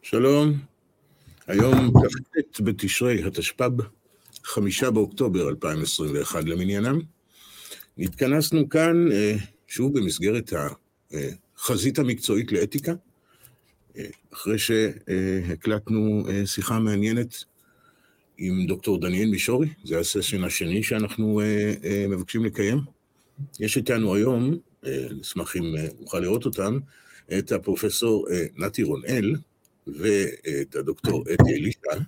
שלום, היום כ"ט בתשרי התשפ"ב, 5 באוקטובר 2021 למניינם. נתכנסנו כאן שוב במסגרת החזית המקצועית לאתיקה, אחרי שהקלטנו שיחה מעניינת עם דוקטור דניאל מישורי. זה הסשן השני שאנחנו מבקשים לקיים. יש איתנו היום, נשמח אם נוכל לראות אותם, את הפרופסור נתי רונאל ואת הדוקטור אתי אלישע,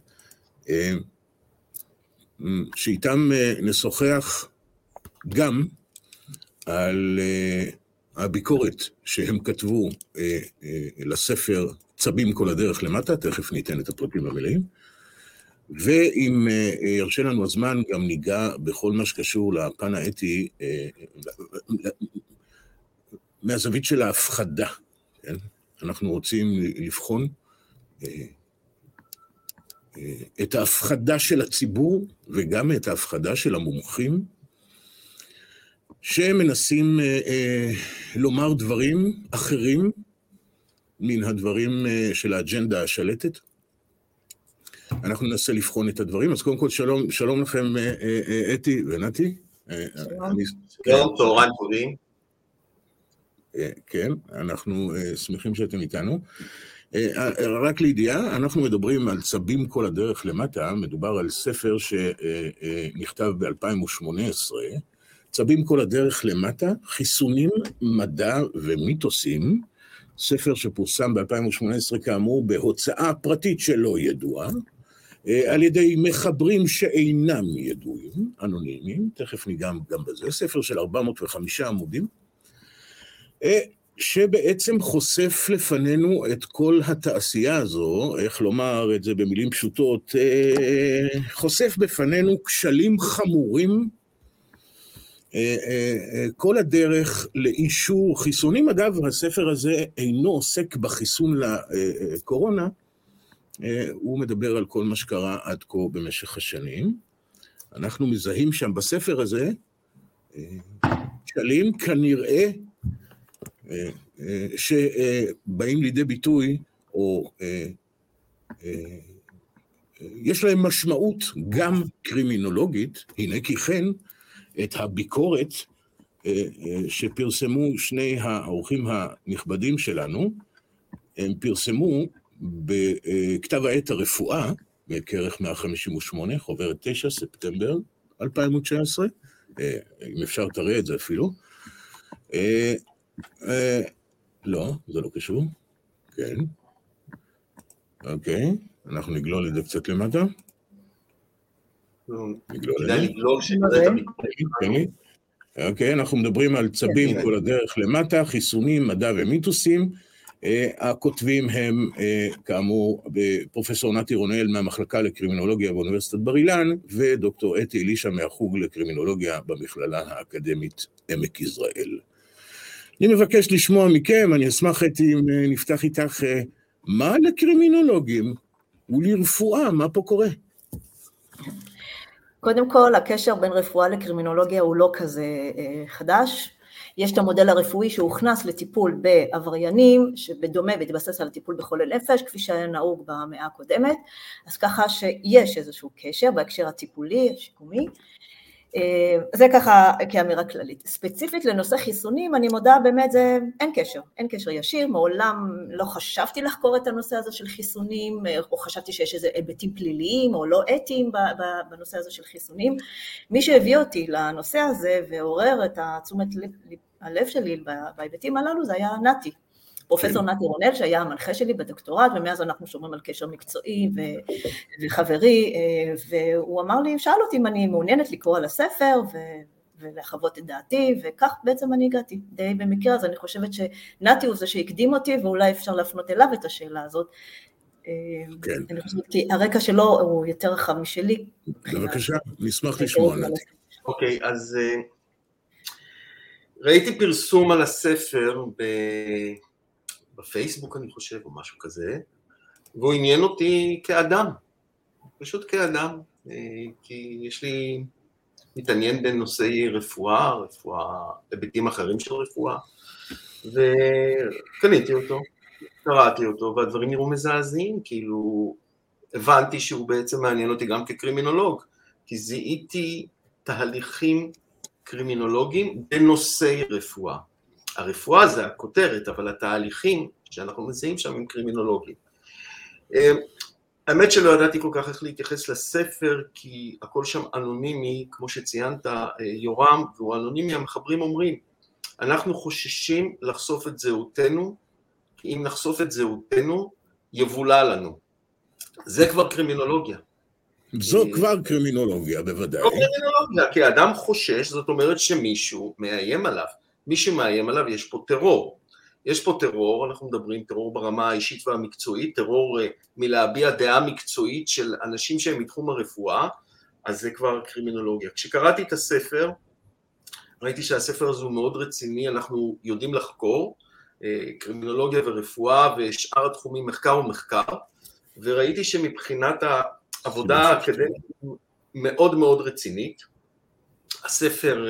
שאיתם נשוחח גם על הביקורת שהם כתבו לספר צבים כל הדרך למטה, תכף ניתן את הפרטים המלאים, ואם ירשה לנו הזמן גם ניגע בכל מה שקשור לפן האתי מהזווית של ההפחדה. כן? אנחנו רוצים לבחון את ההפחדה של הציבור וגם את ההפחדה של המומחים שמנסים לומר דברים אחרים מן הדברים של האג'נדה השלטת. אנחנו ננסה לבחון את הדברים. אז קודם כל שלום לכם אתי ונתי. שלום, צהריים טובים. כן, אנחנו שמחים שאתם איתנו. רק לידיעה, אנחנו מדברים על צבים כל הדרך למטה, מדובר על ספר שנכתב ב-2018, צבים כל הדרך למטה, חיסונים, מדע ומיתוסים, ספר שפורסם ב-2018 כאמור בהוצאה פרטית שלא ידועה, על ידי מחברים שאינם ידועים, אנונימיים, תכף ניגע גם בזה, ספר של 405 עמודים, שבעצם חושף לפנינו את כל התעשייה הזו, איך לומר את זה במילים פשוטות, חושף בפנינו כשלים חמורים, כל הדרך לאישור חיסונים. אגב, הספר הזה אינו עוסק בחיסון לקורונה, הוא מדבר על כל מה שקרה עד כה במשך השנים. אנחנו מזהים שם בספר הזה, כשלים כנראה, שבאים לידי ביטוי, או יש להם משמעות גם קרימינולוגית. הנה כי כן, את הביקורת שפרסמו שני האורחים הנכבדים שלנו, הם פרסמו בכתב העת הרפואה, בכרך 158, חוברת 9, ספטמבר 2019, אם אפשר תראה את זה אפילו, לא, זה לא קשור. כן. אוקיי, אנחנו נגלול את זה קצת למטה. כדאי לגלול שנראה את המקרה. אוקיי, אנחנו מדברים על צבים כל הדרך למטה, חיסונים, מדע ומיתוסים. הכותבים הם, כאמור, פרופסור נתי רונאל מהמחלקה לקרימינולוגיה באוניברסיטת בר אילן, ודוקטור אתי אלישע מהחוג לקרימינולוגיה במכללה האקדמית עמק יזרעאל. אני מבקש לשמוע מכם, אני אשמח אם נפתח איתך, מה לקרימינולוגים ולרפואה, מה פה קורה? קודם כל, הקשר בין רפואה לקרימינולוגיה הוא לא כזה חדש. יש את המודל הרפואי שהוכנס לטיפול בעבריינים, שבדומה והתבסס על הטיפול בחולי נפש, כפי שהיה נהוג במאה הקודמת, אז ככה שיש איזשהו קשר בהקשר הטיפולי, השיקומי. זה ככה כאמירה כללית. ספציפית לנושא חיסונים, אני מודה באמת, אין קשר ישיר, מעולם לא חשבתי לחקור את הנושא הזה של חיסונים, או חשבתי שיש איזה היבטים פליליים או לא אתיים בנושא הזה של חיסונים. מי שהביא אותי לנושא הזה ועורר את תשומת הלב שלי בהיבטים הללו, זה היה נתי. פרופסור נתי רונאל, שהיה המנחה שלי בדוקטורט, ומאז אנחנו שומרים על קשר מקצועי וחברי, והוא אמר לי, שאל אותי אם אני מעוניינת לקרוא על הספר, ולחוות את דעתי, וכך בעצם אני הגעתי. די במקרה, אז אני חושבת שנתי הוא זה שהקדים אותי, ואולי אפשר להפנות אליו את השאלה הזאת. כן. אני חושבת כי הרקע שלו הוא יותר רחב משלי. בבקשה, נשמח לשמוע, נתי. אוקיי, אז ראיתי פרסום על הספר בפייסבוק אני חושב, או משהו כזה, והוא עניין אותי כאדם, פשוט כאדם, כי יש לי מתעניין בנושאי רפואה, היבטים אחרים של רפואה, וקניתי אותו, קראתי אותו, והדברים נראו מזעזעים, כאילו, הבנתי שהוא בעצם מעניין אותי גם כקרימינולוג, כי זיהיתי תהליכים קרימינולוגיים בנושאי רפואה. הרפואה זה הכותרת, אבל התהליכים שאנחנו מזהים שם הם קרימינולוגיים. האמת שלא ידעתי כל כך איך להתייחס לספר, כי הכל שם אנונימי, כמו שציינת יורם, והוא אנונימי, המחברים אומרים, אנחנו חוששים לחשוף את זהותנו, כי אם נחשוף את זהותנו, יבולה לנו. זה כבר קרימינולוגיה. זו כבר קרימינולוגיה, בוודאי. זו קרימינולוגיה, כי האדם חושש, זאת אומרת שמישהו מאיים עליו. מישהו מאיים עליו, יש פה טרור. יש פה טרור, אנחנו מדברים טרור ברמה האישית והמקצועית, טרור מלהביע דעה מקצועית של אנשים שהם מתחום הרפואה, אז זה כבר קרימינולוגיה. כשקראתי את הספר, ראיתי שהספר הזה הוא מאוד רציני, אנחנו יודעים לחקור, קרימינולוגיה ורפואה ושאר התחומים מחקר ומחקר, וראיתי שמבחינת העבודה האקדמית מאוד מאוד רצינית, הספר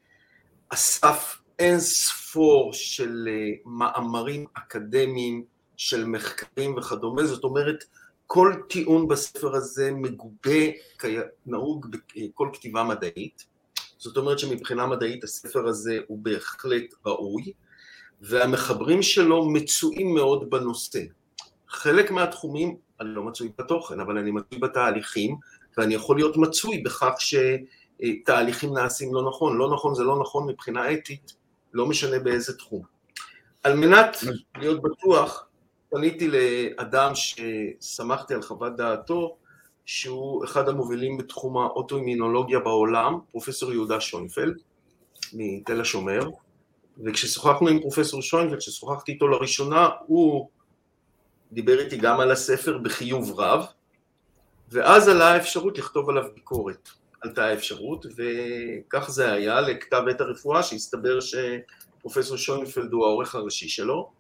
אסף אין ספור של מאמרים אקדמיים, של מחקרים וכדומה, זאת אומרת, כל טיעון בספר הזה מגובה, נהוג בכל כתיבה מדעית, זאת אומרת שמבחינה מדעית הספר הזה הוא בהחלט ראוי, והמחברים שלו מצויים מאוד בנושא. חלק מהתחומים, אני לא מצוי בתוכן, אבל אני מצוי בתהליכים, ואני יכול להיות מצוי בכך שתהליכים נעשים לא נכון. לא נכון זה לא נכון מבחינה אתית, לא משנה באיזה תחום. על מנת להיות בטוח, פניתי לאדם ששמחתי על חוות דעתו, שהוא אחד המובילים בתחום האוטואימונולוגיה בעולם, פרופסור יהודה שוינפלד, מתל השומר, וכששוחחנו עם פרופסור שוינפלד, כששוחחתי איתו לראשונה, הוא דיבר איתי גם על הספר בחיוב רב, ואז עלה האפשרות לכתוב עליו ביקורת. עלתה האפשרות, וכך זה היה לכתב עת הרפואה, שהסתבר שפרופסור שוינפלד הוא העורך הראשי שלו,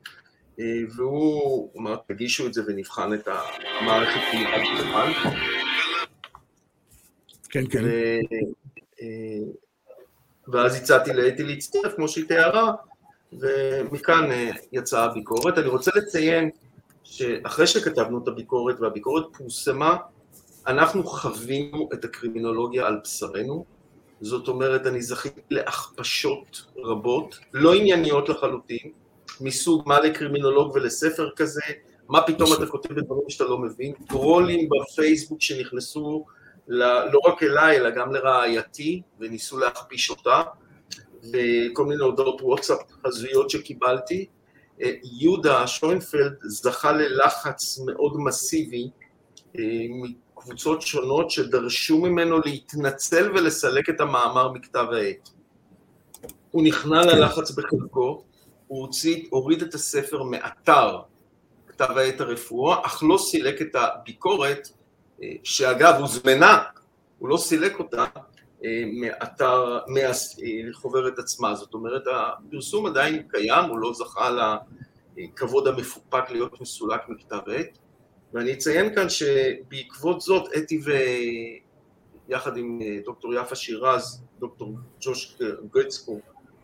והוא אמר, תגישו את זה ונבחן את המערכת כמובן. כן, כן. ואז הצעתי לאתי להצטרף, כמו שהיא תיארה, ומכאן יצאה הביקורת. אני רוצה לציין שאחרי שכתבנו את הביקורת, והביקורת פורסמה, אנחנו חווינו את הקרימינולוגיה על בשרנו, זאת אומרת, אני זכיתי להכפשות רבות, לא ענייניות לחלוטין, מסוג מה לקרימינולוג ולספר כזה, מה פתאום אתה כותב בדברים שאתה לא מבין, טרולים בפייסבוק שנכנסו לא רק אליי, אלא גם לרעייתי, וניסו להכפיש אותה, וכל מיני הודעות וואטסאפ הזויות שקיבלתי. יהודה שוינפלד זכה ללחץ מאוד מסיבי, מקבוצות שונות שדרשו ממנו להתנצל ולסלק את המאמר מכתב העת. הוא נכנע ללחץ בחלקו, הוא הוריד את הספר מאתר כתב העת הרפואה, אך לא סילק את הביקורת, שאגב הוזמנה, הוא לא סילק אותה מאתר, מהחוברת עצמה, זאת אומרת הפרסום עדיין קיים, הוא לא זכה לכבוד המפופק להיות מסולק מכתב העת, ואני אציין כאן שבעקבות זאת, אתי ויחד עם דוקטור יפה שירז, דוקטור ג'וש גצקו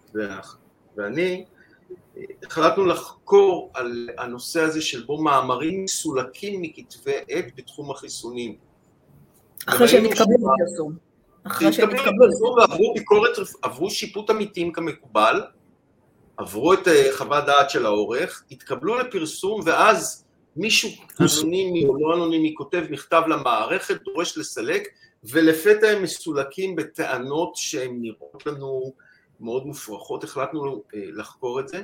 ואני, החלטנו לחקור על הנושא הזה של בו מאמרים מסולקים מכתבי עת בתחום החיסונים. אחרי שהם התקבלו בפרסום. אחרי שהם התקבלו בפרסום ועברו ביקורת, עברו שיפוט עמיתים כמקובל, עברו את חוות דעת של העורך, התקבלו לפרסום ואז מישהו אנונימי או לא אנונימי כותב מכתב למערכת, דורש לסלק, ולפתע הם מסולקים בטענות שהן נראות לנו מאוד מופרכות, החלטנו לחקור את זה.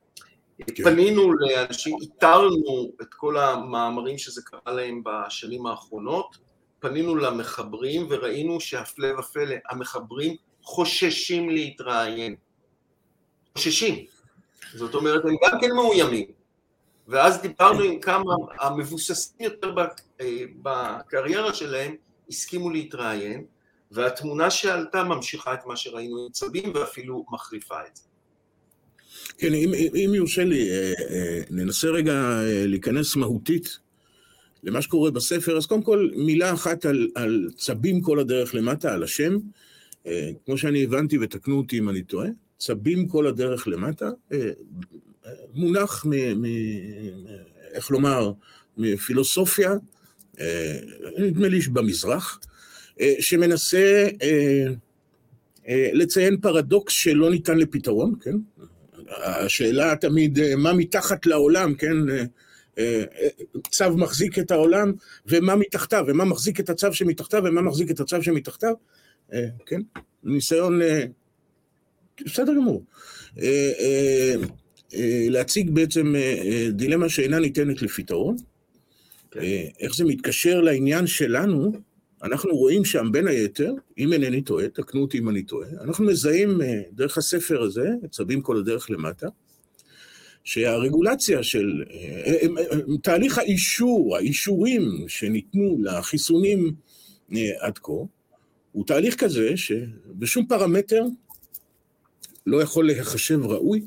פנינו לאנשים, איתרנו את כל המאמרים שזה קרה להם בשנים האחרונות, פנינו למחברים וראינו שהפלא ופלא, המחברים חוששים להתראיין. חוששים. זאת אומרת, הם גם כן מאוימים. ואז דיברנו עם כמה המבוססים יותר בקריירה שלהם, הסכימו להתראיין, והתמונה שעלתה ממשיכה את מה שראינו עם צבים, ואפילו מחריפה את זה. כן, אם יורשה לי, ננסה רגע להיכנס מהותית למה שקורה בספר, אז קודם כל מילה אחת על צבים כל הדרך למטה, על השם, כמו שאני הבנתי ותקנו אותי אם אני טועה, צבים כל הדרך למטה, מונח איך לומר, מפילוסופיה, נדמה לי במזרח, שמנסה לציין פרדוקס שלא ניתן לפתרון, כן? השאלה תמיד, מה מתחת לעולם, כן? צו מחזיק את העולם, ומה מתחתיו, ומה מחזיק את הצו שמתחתיו, ומה מחזיק את הצו שמתחתיו, כן? ניסיון, בסדר גמור. להציג בעצם דילמה שאינה ניתנת לפתרון. איך זה מתקשר לעניין שלנו, אנחנו רואים שם בין היתר, אם אינני טועה, תקנו אותי אם אני טועה, אנחנו מזהים דרך הספר הזה, צבים כל הדרך למטה, שהרגולציה של תהליך האישורים שניתנו לחיסונים עד כה, הוא תהליך כזה שבשום פרמטר לא יכול להיחשב ראוי.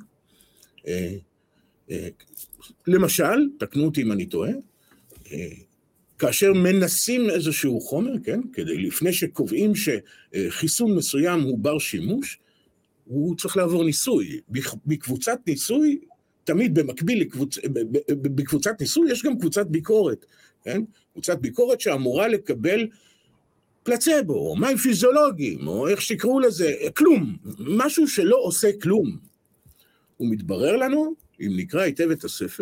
למשל, תקנו אותי אם אני טועה, כאשר מנסים איזשהו חומר, כן, כדי לפני שקובעים שחיסון מסוים הוא בר שימוש, הוא צריך לעבור ניסוי. בקבוצת ניסוי, תמיד במקביל בקבוצת ניסוי יש גם קבוצת ביקורת, כן? קבוצת ביקורת שאמורה לקבל פלצבו, או מים פיזיולוגיים, או איך שיקראו לזה, כלום, משהו שלא עושה כלום. הוא מתברר לנו, אם נקרא היטב את הספר,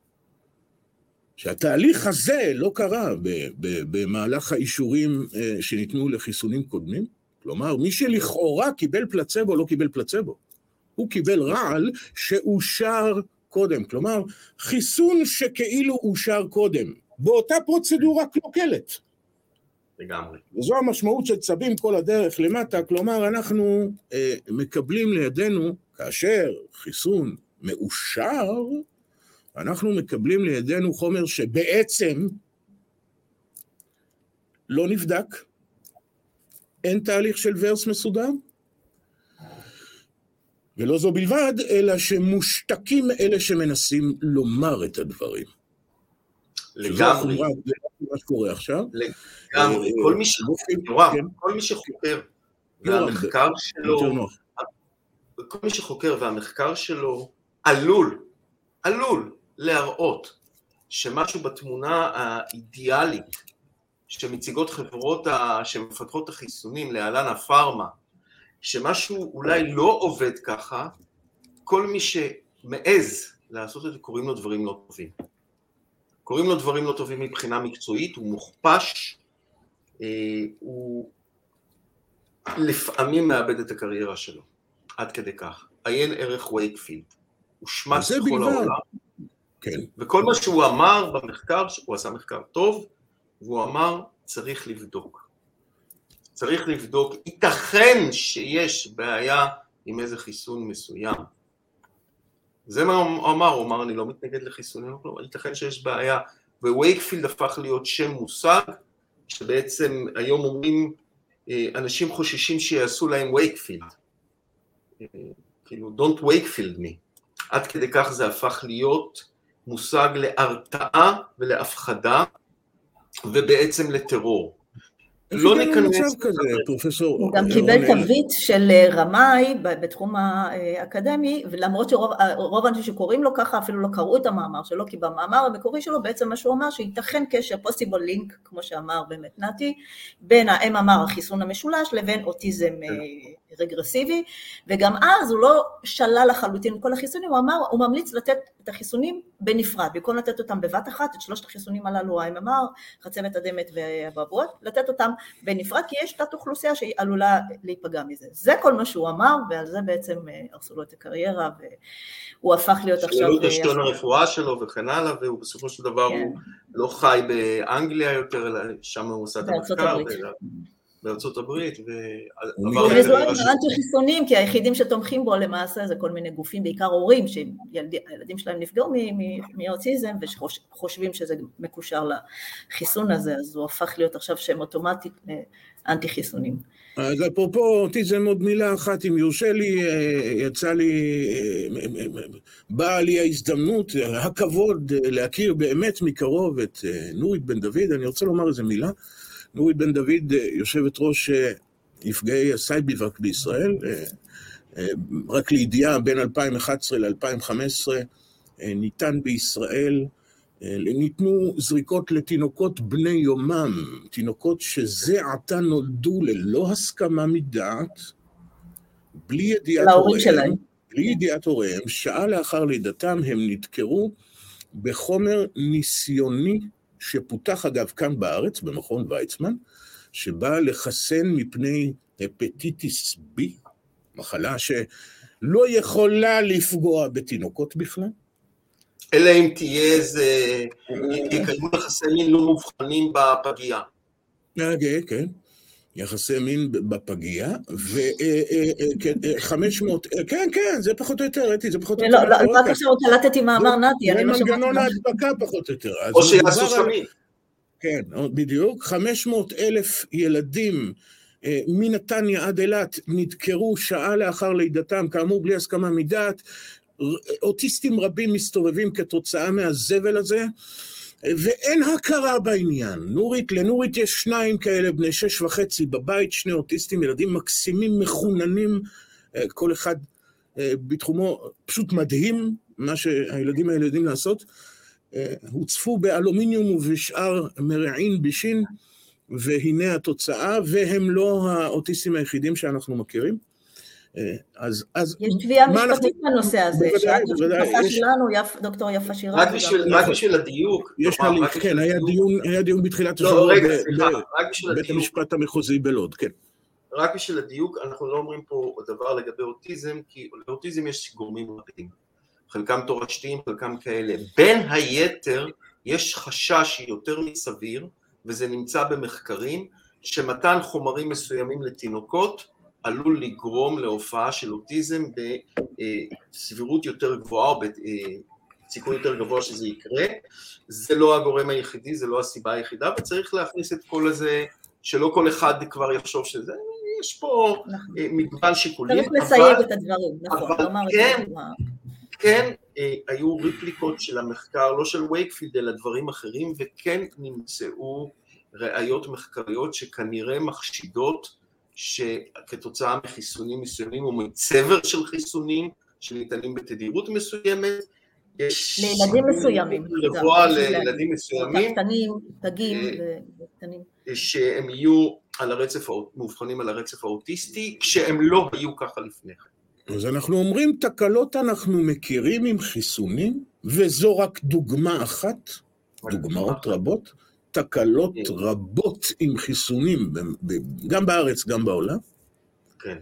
שהתהליך הזה לא קרה במהלך האישורים שניתנו לחיסונים קודמים, כלומר, מי שלכאורה קיבל פלצבו לא קיבל פלצבו, הוא קיבל רעל שאושר קודם, כלומר, חיסון שכאילו אושר קודם, באותה פרוצדורה קלוקלת. לגמרי. וזו המשמעות של צבים כל הדרך למטה, כלומר, אנחנו מקבלים לידינו, כאשר חיסון מאושר, אנחנו מקבלים לידינו חומר שבעצם לא נבדק, אין תהליך של ורס מסודר, ולא זו בלבד, אלא שמושתקים אלה שמנסים לומר את הדברים. לגמרי. זה מה שקורה עכשיו. לגמרי. כל מי שחוקר, והמחקר שלו, כל מי שחוקר והמחקר שלו עלול להראות שמשהו בתמונה האידיאלית שמציגות חברות שמפתחות החיסונים להלן הפארמה, שמשהו אולי לא עובד ככה, כל מי שמעז לעשות את זה קוראים לו דברים לא טובים. קוראים לו דברים לא טובים מבחינה מקצועית, הוא מוכפש, הוא לפעמים מאבד את הקריירה שלו, עד כדי כך. עיין ערך וייקפילד, הוא שמץ בכל העולם, כן. וכל מה שהוא אמר במחקר, הוא עשה מחקר טוב, והוא אמר צריך לבדוק. צריך לבדוק, ייתכן שיש בעיה עם איזה חיסון מסוים. זה מה הוא אמר, אני לא מתנגד לחיסונים, ייתכן שיש בעיה, ווייקפילד הפך להיות שם מושג, שבעצם היום אומרים, אנשים חוששים שיעשו להם וייקפילד, כאילו, don't wakefield me, עד כדי כך זה הפך להיות מושג להרתעה ולהפחדה, ובעצם לטרור. לא ניכנס כזה, פרופסור. הוא גם קיבל תווית של רמאי בתחום האקדמי, ולמרות שרוב האנשים שקוראים לו ככה, אפילו לא קראו את המאמר שלו, כי במאמר המקורי שלו בעצם מה שהוא אמר, שייתכן קשר possible link, כמו שאמר באמת נתי, בין ה-MMR, החיסון המשולש, לבין אוטיזם רגרסיבי, וגם אז הוא לא שלל לחלוטין כל החיסונים, הוא אמר, הוא ממליץ לתת את החיסונים בנפרד, במקום לתת אותם בבת אחת, את שלושת החיסונים הללו, ה-MMR, חצבת הדמת והבבות, לתת אותם בנפרד, כי יש תת אוכלוסייה שהיא עלולה להיפגע מזה. זה כל מה שהוא אמר, ועל זה בעצם הרסו לו את הקריירה, והוא הפך להיות עכשיו... שלו דשתון הרפואה שלו וכן הלאה, והוא בסופו של דבר הוא לא חי באנגליה יותר, אלא שם הוא עושה את המחקר, בארצות הברית, וזה אנטי חיסונים, כי היחידים שתומכים בו למעשה זה כל מיני גופים, בעיקר הורים, שהילדים שלהם נפגעו מאוטיזם, וחושבים שזה מקושר לחיסון הזה, אז הוא הפך להיות עכשיו שם אוטומטית אנטי חיסונים. אז אפרופו אוטיזם עוד מילה אחת, אם יורשה לי, יצא לי, באה לי ההזדמנות, הכבוד להכיר באמת מקרוב את נורית בן דוד, אני רוצה לומר איזה מילה, נורית בן דוד, יושבת ראש נפגעי הסייביבק בישראל, רק לידיעה, בין 2011 ל-2015 ניתן בישראל ניתנו זריקות לתינוקות בני יומם, תינוקות שזה עתה נולדו ללא הסכמה מדעת, בלי ידיעת הוריהם, שעה לאחר לידתם הם נדקרו בחומר ניסיוני שפותח אגב כאן בארץ, במכון ויצמן, שבא לחסן מפני הפטיטיס B, מחלה שלא יכולה לפגוע בתינוקות בכלל. אלא אם תהיה איזה, יקיימו יחסי מין לא מובחנים בפגייה. כן, יחסי מין בפגייה, ו-500, כן, זה פחות או יותר, זה פחות או יותר. לא, רק עכשיו קלטתי מאמר נתי. זה מנגנון ההדבקה פחות או יותר. או שיעשו סמים. כן, בדיוק, 500,000 ילדים מנתניה עד אילת נדקרו שעה לאחר לידתם, כאמור בלי הסכמה מדעת, אוטיסטים רבים מסתובבים כתוצאה מהזבל הזה, ואין הכרה בעניין. לנורית יש 2 כאלה, בני 6.5 בבית, 2 אוטיסטים, ילדים מקסימים, מחוננים, כל אחד בתחומו, פשוט מדהים מה שהילדים האלה יודעים לעשות. הוצפו באלומיניום ובשאר מרעין בישין, והנה התוצאה, והם לא האוטיסטים היחידים שאנחנו מכירים. יש תביעה משפטית בנושא הזה, דוקטור יפה שירה. רק בשביל הדיוק. כן, היה דיון בתחילת השבוע בבית המשפט המחוזי בלוד, כן. רק בשביל הדיוק, אנחנו לא אומרים פה דבר לגבי אוטיזם, כי לאוטיזם יש גורמים רבים, חלקם תורשתיים, חלקם כאלה. בין היתר, יש חשש יותר מסביר, וזה נמצא במחקרים, שמתן חומרים מסוימים לתינוקות, עלול לגרום להופעה של אוטיזם בסבירות יותר גבוהה, או בסיכוי יותר גבוה שזה יקרה. זה לא הגורם היחידי, זה לא הסיבה היחידה, וצריך להכניס את כל הזה, שלא כל אחד כבר יחשוב שזה, יש פה מגוון שיקולים. צריך לסייג את הדברים, נכון. כן, היו ריפליקות של המחקר, לא של וייקפילד, אלא דברים אחרים, וכן נמצאו ראיות מחקריות שכנראה מחשידות, שכתוצאה מחיסונים מסוימים או מצבר של חיסונים שניתנים בתדירות מסוימת, יש לילדים מסוימים, לילדים מסוימים, פגים וקטנים, שהם יהיו על הרצף, מאובחנים על הרצף האוטיסטי, כשהם לא היו ככה לפני כן. אז אנחנו אומרים, תקלות אנחנו מכירים עם חיסונים, וזו רק דוגמה אחת, דוגמאות רבות, תקלות רבות עם חיסונים, גם בארץ, גם בעולם. כן.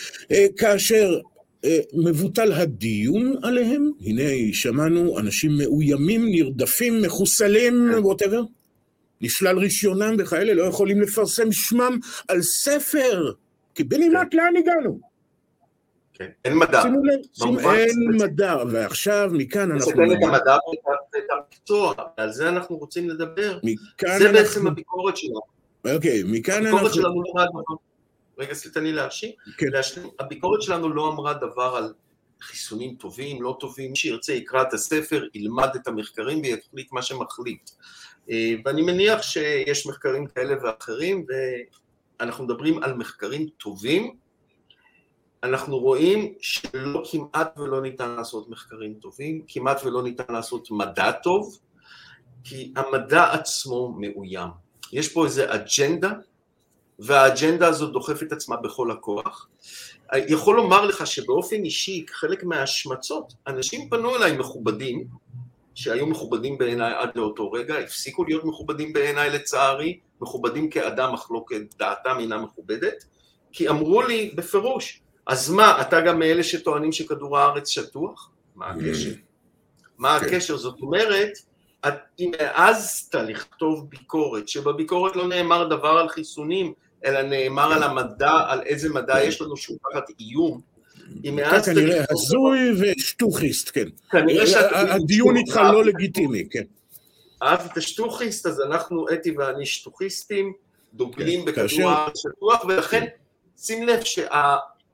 כאשר מבוטל הדיון עליהם, הנה שמענו אנשים מאוימים, נרדפים, מחוסלים, whatever, נשלל רישיונם וכאלה, לא יכולים לפרסם שמם על ספר, כי בנימת לאן הגענו? אין מדע. אין מדע, ועכשיו מכאן אנחנו... מסתכל את המדע ואת המקצוע, על זה אנחנו רוצים לדבר. זה בעצם הביקורת שלנו. אוקיי, מכאן אנחנו... הביקורת שלנו לא אמרה דבר... רגע, סליטני להשלים. הביקורת שלנו לא אמרה דבר על חיסונים טובים, לא טובים. מי שירצה יקרא את הספר, ילמד את המחקרים ויחליט מה שמחליט. ואני מניח שיש מחקרים כאלה ואחרים, ואנחנו מדברים על מחקרים טובים, אנחנו רואים שלא כמעט ולא ניתן לעשות מחקרים טובים, כמעט ולא ניתן לעשות מדע טוב, כי המדע עצמו מאוים. יש פה איזו אג'נדה, והאג'נדה הזאת דוחפת עצמה בכל הכוח. יכול לומר לך שבאופן אישי, חלק מההשמצות, אנשים פנו אליי מכובדים, שהיו מכובדים בעיניי עד לאותו רגע, הפסיקו להיות מכובדים בעיניי לצערי, מכובדים כאדם, אך לא כדעתם אינה מכובדת, כי אמרו לי בפירוש, אז מה, אתה גם מאלה שטוענים שכדור הארץ שטוח? מה הקשר? מה הקשר? זאת אומרת, אם העזת לכתוב ביקורת, שבביקורת לא נאמר דבר על חיסונים, אלא נאמר על המדע, על איזה מדע יש לנו שהוא תחת איום, אתה כנראה הזוי ושטוחיסט, כן. הדיון איתך לא לגיטימי, כן. אתה שטוחיסט, אז אנחנו, אתי ואני שטוחיסטים, דוגלים בכדור הארץ שטוח, ולכן שים לב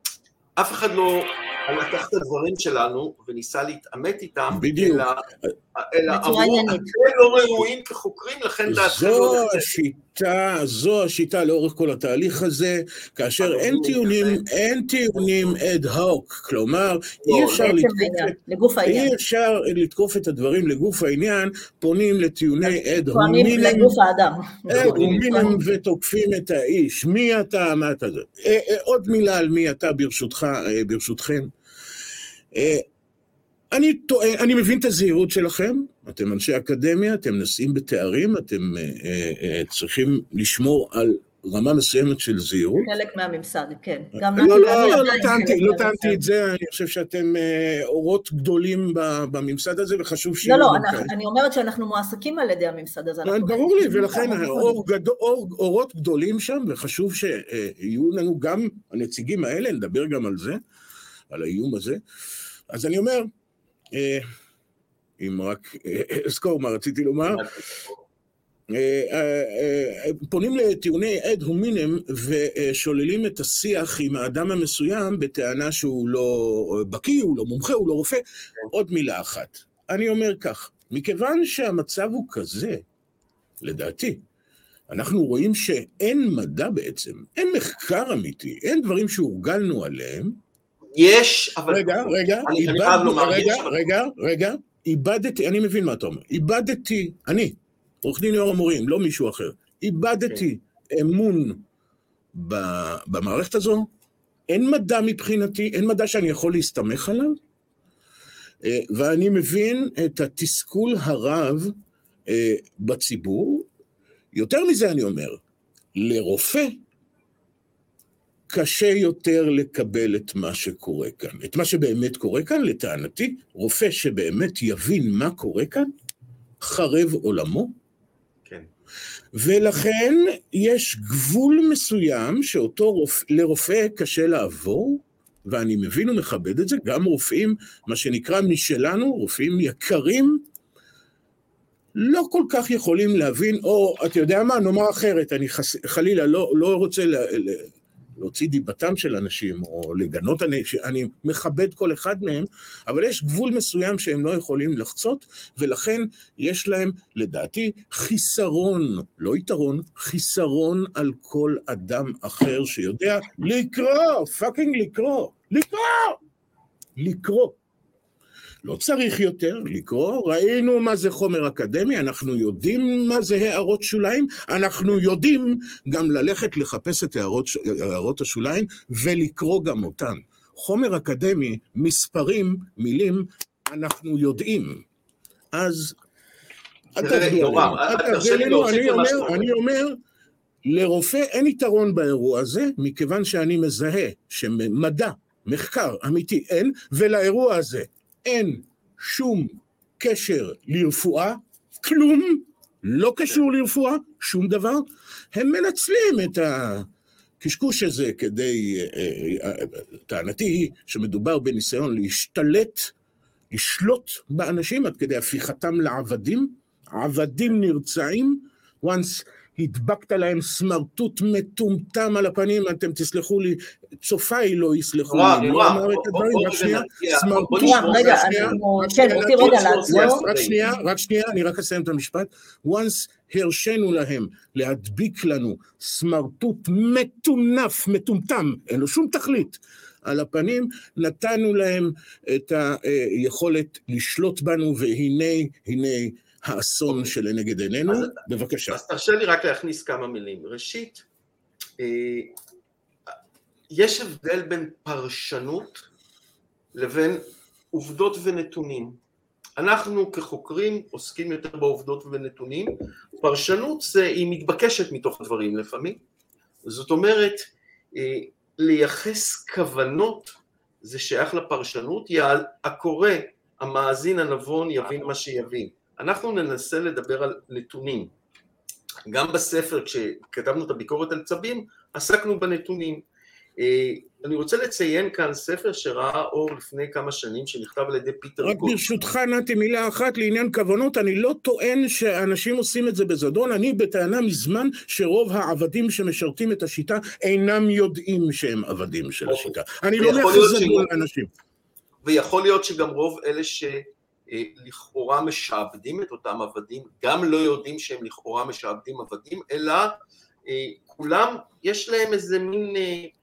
אף אחד לא לקח את הדברים שלנו וניסה להתעמת איתם, בדיוק. אלא עברו, אתם לא ראויים כחוקרים, לכן דעתכם לא בסדר. זו השיטה לאורך כל התהליך הזה, כאשר אין טיעונים אד הוק, כלומר, אי אפשר לתקוף את הדברים לגוף העניין, פונים לטיעוני אד הומינם ותוקפים את האיש. מי אתה, מה אתה זה? עוד מילה על מי אתה ברשותכם. אני מבין את הזהירות שלכם, אתם אנשי אקדמיה, אתם נושאים בתארים, אתם צריכים לשמור על רמה מסוימת של זהירות. חלק מהממסד, כן. לא טענתי את זה, אני חושב שאתם אורות גדולים בממסד הזה, וחשוב שיהיו... לא, אני אומרת שאנחנו מועסקים על ידי הממסד הזה. ברור לי, ולכן אורות גדולים שם, וחשוב שיהיו לנו גם הנציגים האלה, נדבר גם על זה, על האיום הזה. אז אני אומר, אם רק אזכור מה רציתי לומר, פונים לטיעוני אד הומינם ושוללים את השיח עם האדם המסוים בטענה שהוא לא בקיא, הוא לא מומחה, הוא לא רופא. עוד מילה אחת. אני אומר כך, מכיוון שהמצב הוא כזה, לדעתי, אנחנו רואים שאין מדע בעצם, אין מחקר אמיתי, אין דברים שהורגלנו עליהם. יש, אבל... רגע, איבדתי, אני מבין מה אתה אומר, איבדתי, אני, עורך דין יורם מורים, לא מישהו אחר, איבדתי אמון במערכת הזו, אין מדע מבחינתי, אין מדע שאני יכול להסתמך עליו, ואני מבין את התסכול הרב בציבור. יותר מזה אני אומר, לרופא קשה יותר לקבל את מה שקורה כאן. את מה שבאמת קורה כאן, לטענתי, רופא שבאמת יבין מה קורה כאן, חרב עולמו. כן. ולכן יש גבול מסוים שאותו לרופא קשה לעבור, ואני מבין ומכבד את זה, גם רופאים, מה שנקרא משלנו, רופאים יקרים, לא כל כך יכולים להבין, או אתה יודע מה, נאמר אחרת, אני חלילה לא רוצה להוציא דיבתם של אנשים, או לגנות אנשים, אני מכבד כל אחד מהם, אבל יש גבול מסוים שהם לא יכולים לחצות, ולכן יש להם, לדעתי, חיסרון, לא יתרון, חיסרון על כל אדם אחר שיודע לקרוא, פאקינג לקרוא. לא צריך יותר לקרוא, ראינו מה זה חומר אקדמי, אנחנו יודעים מה זה הערות שוליים, אנחנו יודעים גם ללכת לחפש את הערות השוליים ולקרוא גם אותן. חומר אקדמי, מספרים, מילים, אנחנו יודעים. אז אני אומר, לרופא אין יתרון באירוע הזה, מכיוון שאני מזהה שמדע, מחקר אמיתי אין, ולאירוע הזה אין שום קשר לרפואה, כלום, לא קשור לרפואה, שום דבר. הם מנצלים את הקשקוש הזה כדי, טענתי היא שמדובר בניסיון לשלוט באנשים עד כדי הפיכתם לעבדים, עבדים נרצעים, once הדבקת להם סמרטוט מטומטם על הפנים, אתם תסלחו לי, צופיי לא יסלחו לי, לא אמר את הדברים, רק שנייה, סמרטוט, רק שנייה, אני רק אסיים את המשפט, once הרשנו להם להדביק לנו סמרטוט מטונף, מטומטם, אין לו שום תכלית, על הפנים, נתנו להם את היכולת לשלוט בנו, והנה האסון שלנגד עינינו. בבקשה. אז תרשה לי רק להכניס כמה מילים. ראשית, יש הבדל בין פרשנות לבין עובדות ונתונים. אנחנו כחוקרים עוסקים יותר בעובדות ונתונים, פרשנות היא מתבקשת מתוך דברים לפעמים, זאת אומרת, לייחס כוונות זה שייך לפרשנות, הקורא, המאזין הנבון יבין מה שיבין. אנחנו ננסה לדבר על נתונים. גם בספר, כשכתבנו את הביקורת על צבים, עסקנו בנתונים. אני רוצה לציין כאן ספר שראה אור לפני כמה שנים, שנכתב על ידי פיטר קוט. רק ברשותך נתי מילה אחת לעניין כוונות, אני לא טוען שאנשים עושים את זה בזדון, אני בטענה מזמן שרוב העבדים שמשרתים את השיטה אינם יודעים שהם עבדים של השיטה. אני לא מייחס זדון לאנשים. ויכול להיות שגם רוב אלה לכאורה משעבדים את אותם עבדים, גם לא יודעים שהם לכאורה משעבדים עבדים, אלא כולם יש להם איזה מין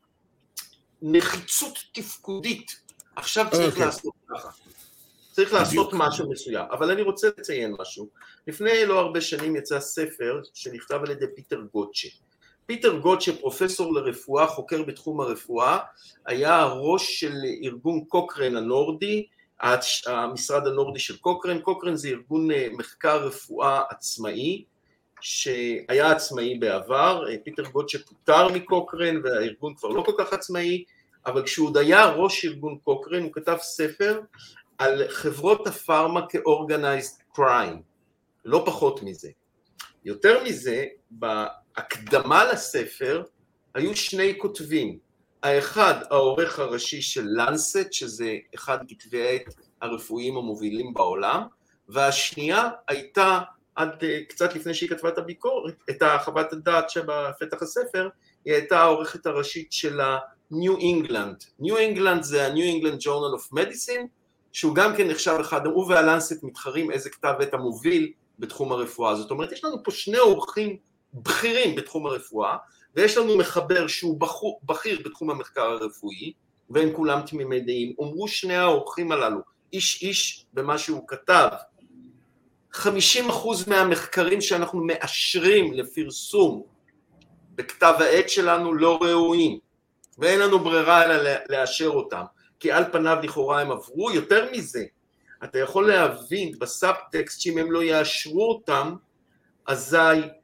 נחיצות תפקודית, עכשיו צריך לעשות ככה, צריך לעשות משהו מסוים. אבל אני רוצה לציין משהו, לפני לא הרבה שנים יצא ספר שנכתב על ידי פיטר גוטשה. פיטר גוטשה, פרופסור לרפואה, חוקר בתחום הרפואה, היה הראש של ארגון קוקרן הנורדי, המשרד הנורדי של קוקרן. קוקרן זה ארגון מחקר רפואה עצמאי, שהיה עצמאי בעבר. פיטר גוטשה פוטר מקוקרן והארגון כבר לא כל כך עצמאי, אבל כשהוא עוד היה ראש ארגון קוקרן הוא כתב ספר על חברות הפארמה כ-organized crime, לא פחות מזה. יותר מזה, בהקדמה לספר היו שני כותבים, האחד העורך הראשי של לנסט, שזה אחד כתבי העת הרפואיים המובילים בעולם, והשנייה הייתה עד קצת לפני שהיא כתבה את הביקורת, את החוות הדעת שבפתח הספר, היא הייתה העורכת הראשית של ה-New England. New England זה ה-New England Journal of Medicine, שהוא גם כן נחשב אחד, הוא והלנסט מתחרים איזה כתב עת המוביל בתחום הרפואה. זאת אומרת, יש לנו פה שני עורכים בכירים בתחום הרפואה, ויש לנו מחבר שהוא בכיר בתחום המחקר הרפואי, והם כולם תמימי דעים. אומרו שני העורכים הללו, איש במה שהוא כתב, 50% מהמחקרים שאנחנו מאשרים לפרסום בכתב העת שלנו לא ראויים, ואין לנו ברירה אלא לאשר אותם, כי על פניו לכאורה הם עברו. יותר מזה, אתה יכול להבין בסאבטקסט שאם הם לא יאשרו אותם, אזי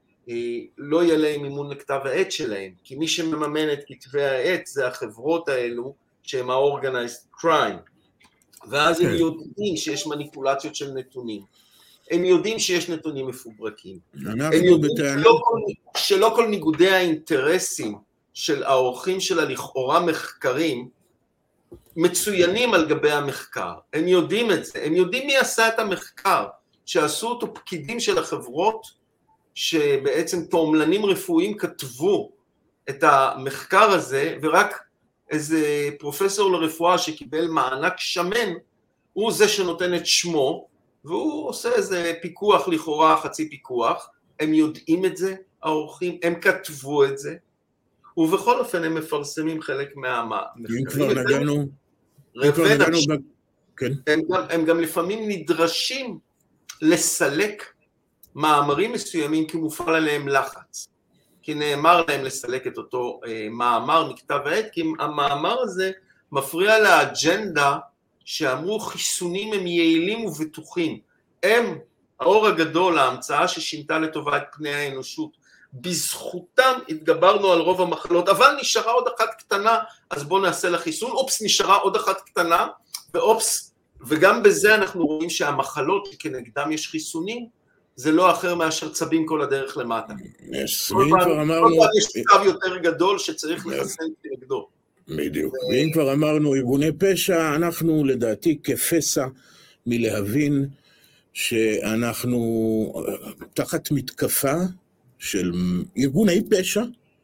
לא יהיה להם מימון לכתב העת שלהם, כי מי שמממן את כתבי העת זה החברות האלו שהם ה-organized crime, ואז הם יודעים שיש מניפולציות של נתונים, הם יודעים שיש נתונים מפוברקים, הם יודעים שלא כל ניגודי האינטרסים של העורכים של הלכאורה מחקרים מצוינים על גבי המחקר, הם יודעים את זה, הם יודעים מי עשה את המחקר, שעשו אותו פקידים של החברות, שבעצם תועמלנים רפואיים כתבו את המחקר הזה, ורק איזה פרופסור לרפואה שקיבל מענק שמן, הוא זה שנותן את שמו, והוא עושה איזה פיקוח לכאורה, חצי פיקוח. הם יודעים את זה, העורכים, הם כתבו את זה, ובכל אופן הם מפרסמים חלק מהמחקרים. אם כבר נגענו, הם גם לפעמים נדרשים לסלק מאמרים מסוימים כי מופעל עליהם לחץ, כי נאמר להם לסלק את אותו מאמר מכתב העת, כי המאמר הזה מפריע לאג'נדה שאמרו חיסונים הם יעילים ובטוחים, הם האור הגדול, ההמצאה ששינתה לטובה את פני האנושות, בזכותם התגברנו על רוב המחלות, אבל נשארה עוד אחת קטנה, אז בואו נעשה לה חיסון, אופס נשארה עוד אחת קטנה, ואופס, וגם בזה אנחנו רואים שהמחלות שכנגדם יש חיסונים, זה לא אחר מאשר צבים כל הדרך למטה. כל פעם יש צב יותר גדול שצריך לחסן כנגדו. בדיוק. ואם כבר אמרנו ארגוני פשע, אנחנו לדעתי כפסע מלהבין שאנחנו תחת מתקפה של ארגוני פשע,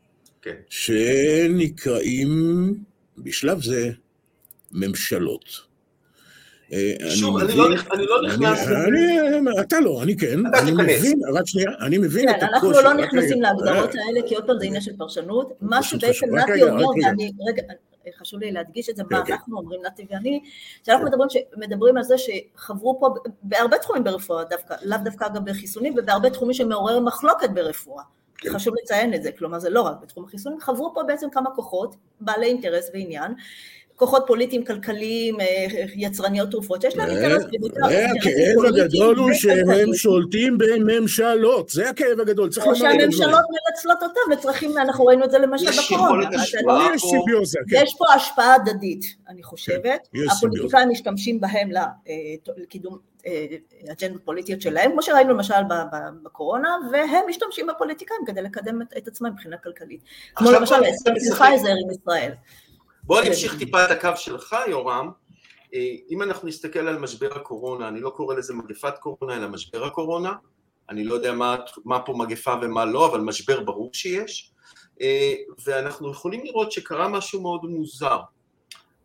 שנקראים בשלב זה ממשלות. שוב, אני לא נכנס... אתה לא, אני כן. אני מבין, רק שנייה, אני מבין את הקושי. אנחנו לא נכנסים להגדרות האלה, כי עוד פעם זה עניין של פרשנות. מה שבעצם נתי אומר, רגע, חשוב לי להדגיש את זה, מה אנחנו אומרים, נתי ואני, שאנחנו מדברים על זה שחברו פה, בהרבה תחומים ברפואה דווקא, לאו דווקא גם בחיסונים, ובהרבה תחומים שמעורר מחלוקת ברפואה. חשוב לציין את זה, כלומר זה לא רק בתחום החיסונים, חברו פה בעצם כמה כוחות, בעלי אינטרס ועניין, כוחות פוליטיים, כלכליים, יצרניות תרופות, שיש להם אינטרס. הכאב הגדול הוא שהם שולטים בממשלות, זה הכאב הגדול, צריך לומר. שהממשלות מנצלות אותם לצרכים, אנחנו ראינו את זה למשל בקורונה. יש פה השפעה הדדית, אני חושבת, הפוליטיקאים משתמשים בהם לקידום אג'נדות פוליטיות שלהם, כמו שראינו למשל בקורונה, והם משתמשים בפוליטיקאים כדי לקדם את עצמם מבחינה כלכלית. כמו למשל פייזר עם ישראל. בוא נמשיך טיפה את הקו שלך, יורם. אם אנחנו נסתכל על משבר הקורונה, אני לא קורא לזה מגפת קורונה, אלא משבר הקורונה. אני לא יודע מה פה מגפה ומה לא, אבל משבר ברור שיש. ואנחנו יכולים לראות שקרה משהו מאוד מוזר.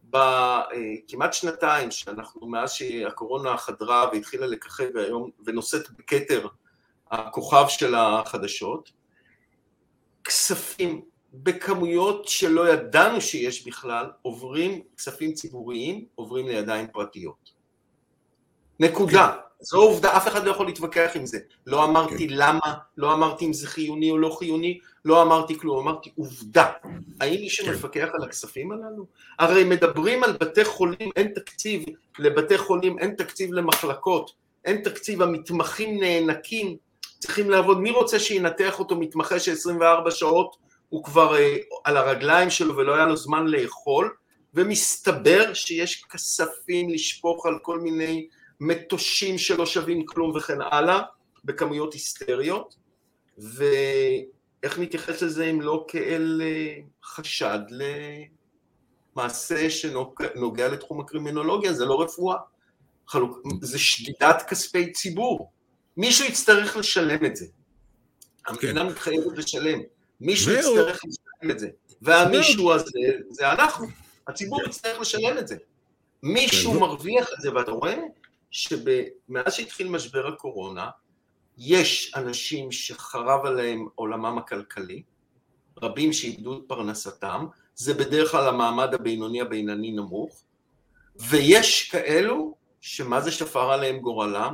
בכמעט שנתיים שאנחנו, מאז שהקורונה חדרה והתחילה לככב היום, ונושאת בכתר הכוכב של החדשות, כספים בכמויות שלא ידענו שיש בכלל, כספים ציבוריים, עוברים לידיים פרטיות. נקודה. זו עובדה, אף אחד לא יכול להתווכח עם זה. לא אמרתי למה, לא אמרתי אם זה חיוני או לא חיוני, לא אמרתי כלום, אמרתי עובדה. האם מי שמפקח על הכספים הללו? הרי מדברים על בתי חולים, אין תקציב לבתי חולים, אין תקציב למחלקות, אין תקציב, המתמחים נאנקים, צריכים לעבוד, מי רוצה שינתח אותו מתמחה ש24 שעות הוא כבר על הרגליים שלו ולא היה לו זמן לאכול, ומסתבר שיש כספים לשפוך על כל מיני מטושים שלא שווים כלום וכן הלאה, בכמויות היסטריות, ואיך נתייחס לזה אם לא כאל חשד למעשה שנוגע לתחום הקרימינולוגיה, זה לא רפואה, זה שדידת כספי ציבור, מישהו יצטרך לשלם את זה, המדינה מתחייבת לשלם, מישהו יצטרך לשלם את זה, והמישהו הזה זה אנחנו, הציבור יצטרך לשלם את זה, מישהו מרוויח את זה, ואתה רואה שמאז שהתחיל משבר הקורונה, יש אנשים שחרב עליהם עולמם הכלכלי, רבים שאיבדו את פרנסתם, זה בדרך כלל המעמד הבינוני נמוך, ויש כאלו שמה זה שפר עליהם גורלם,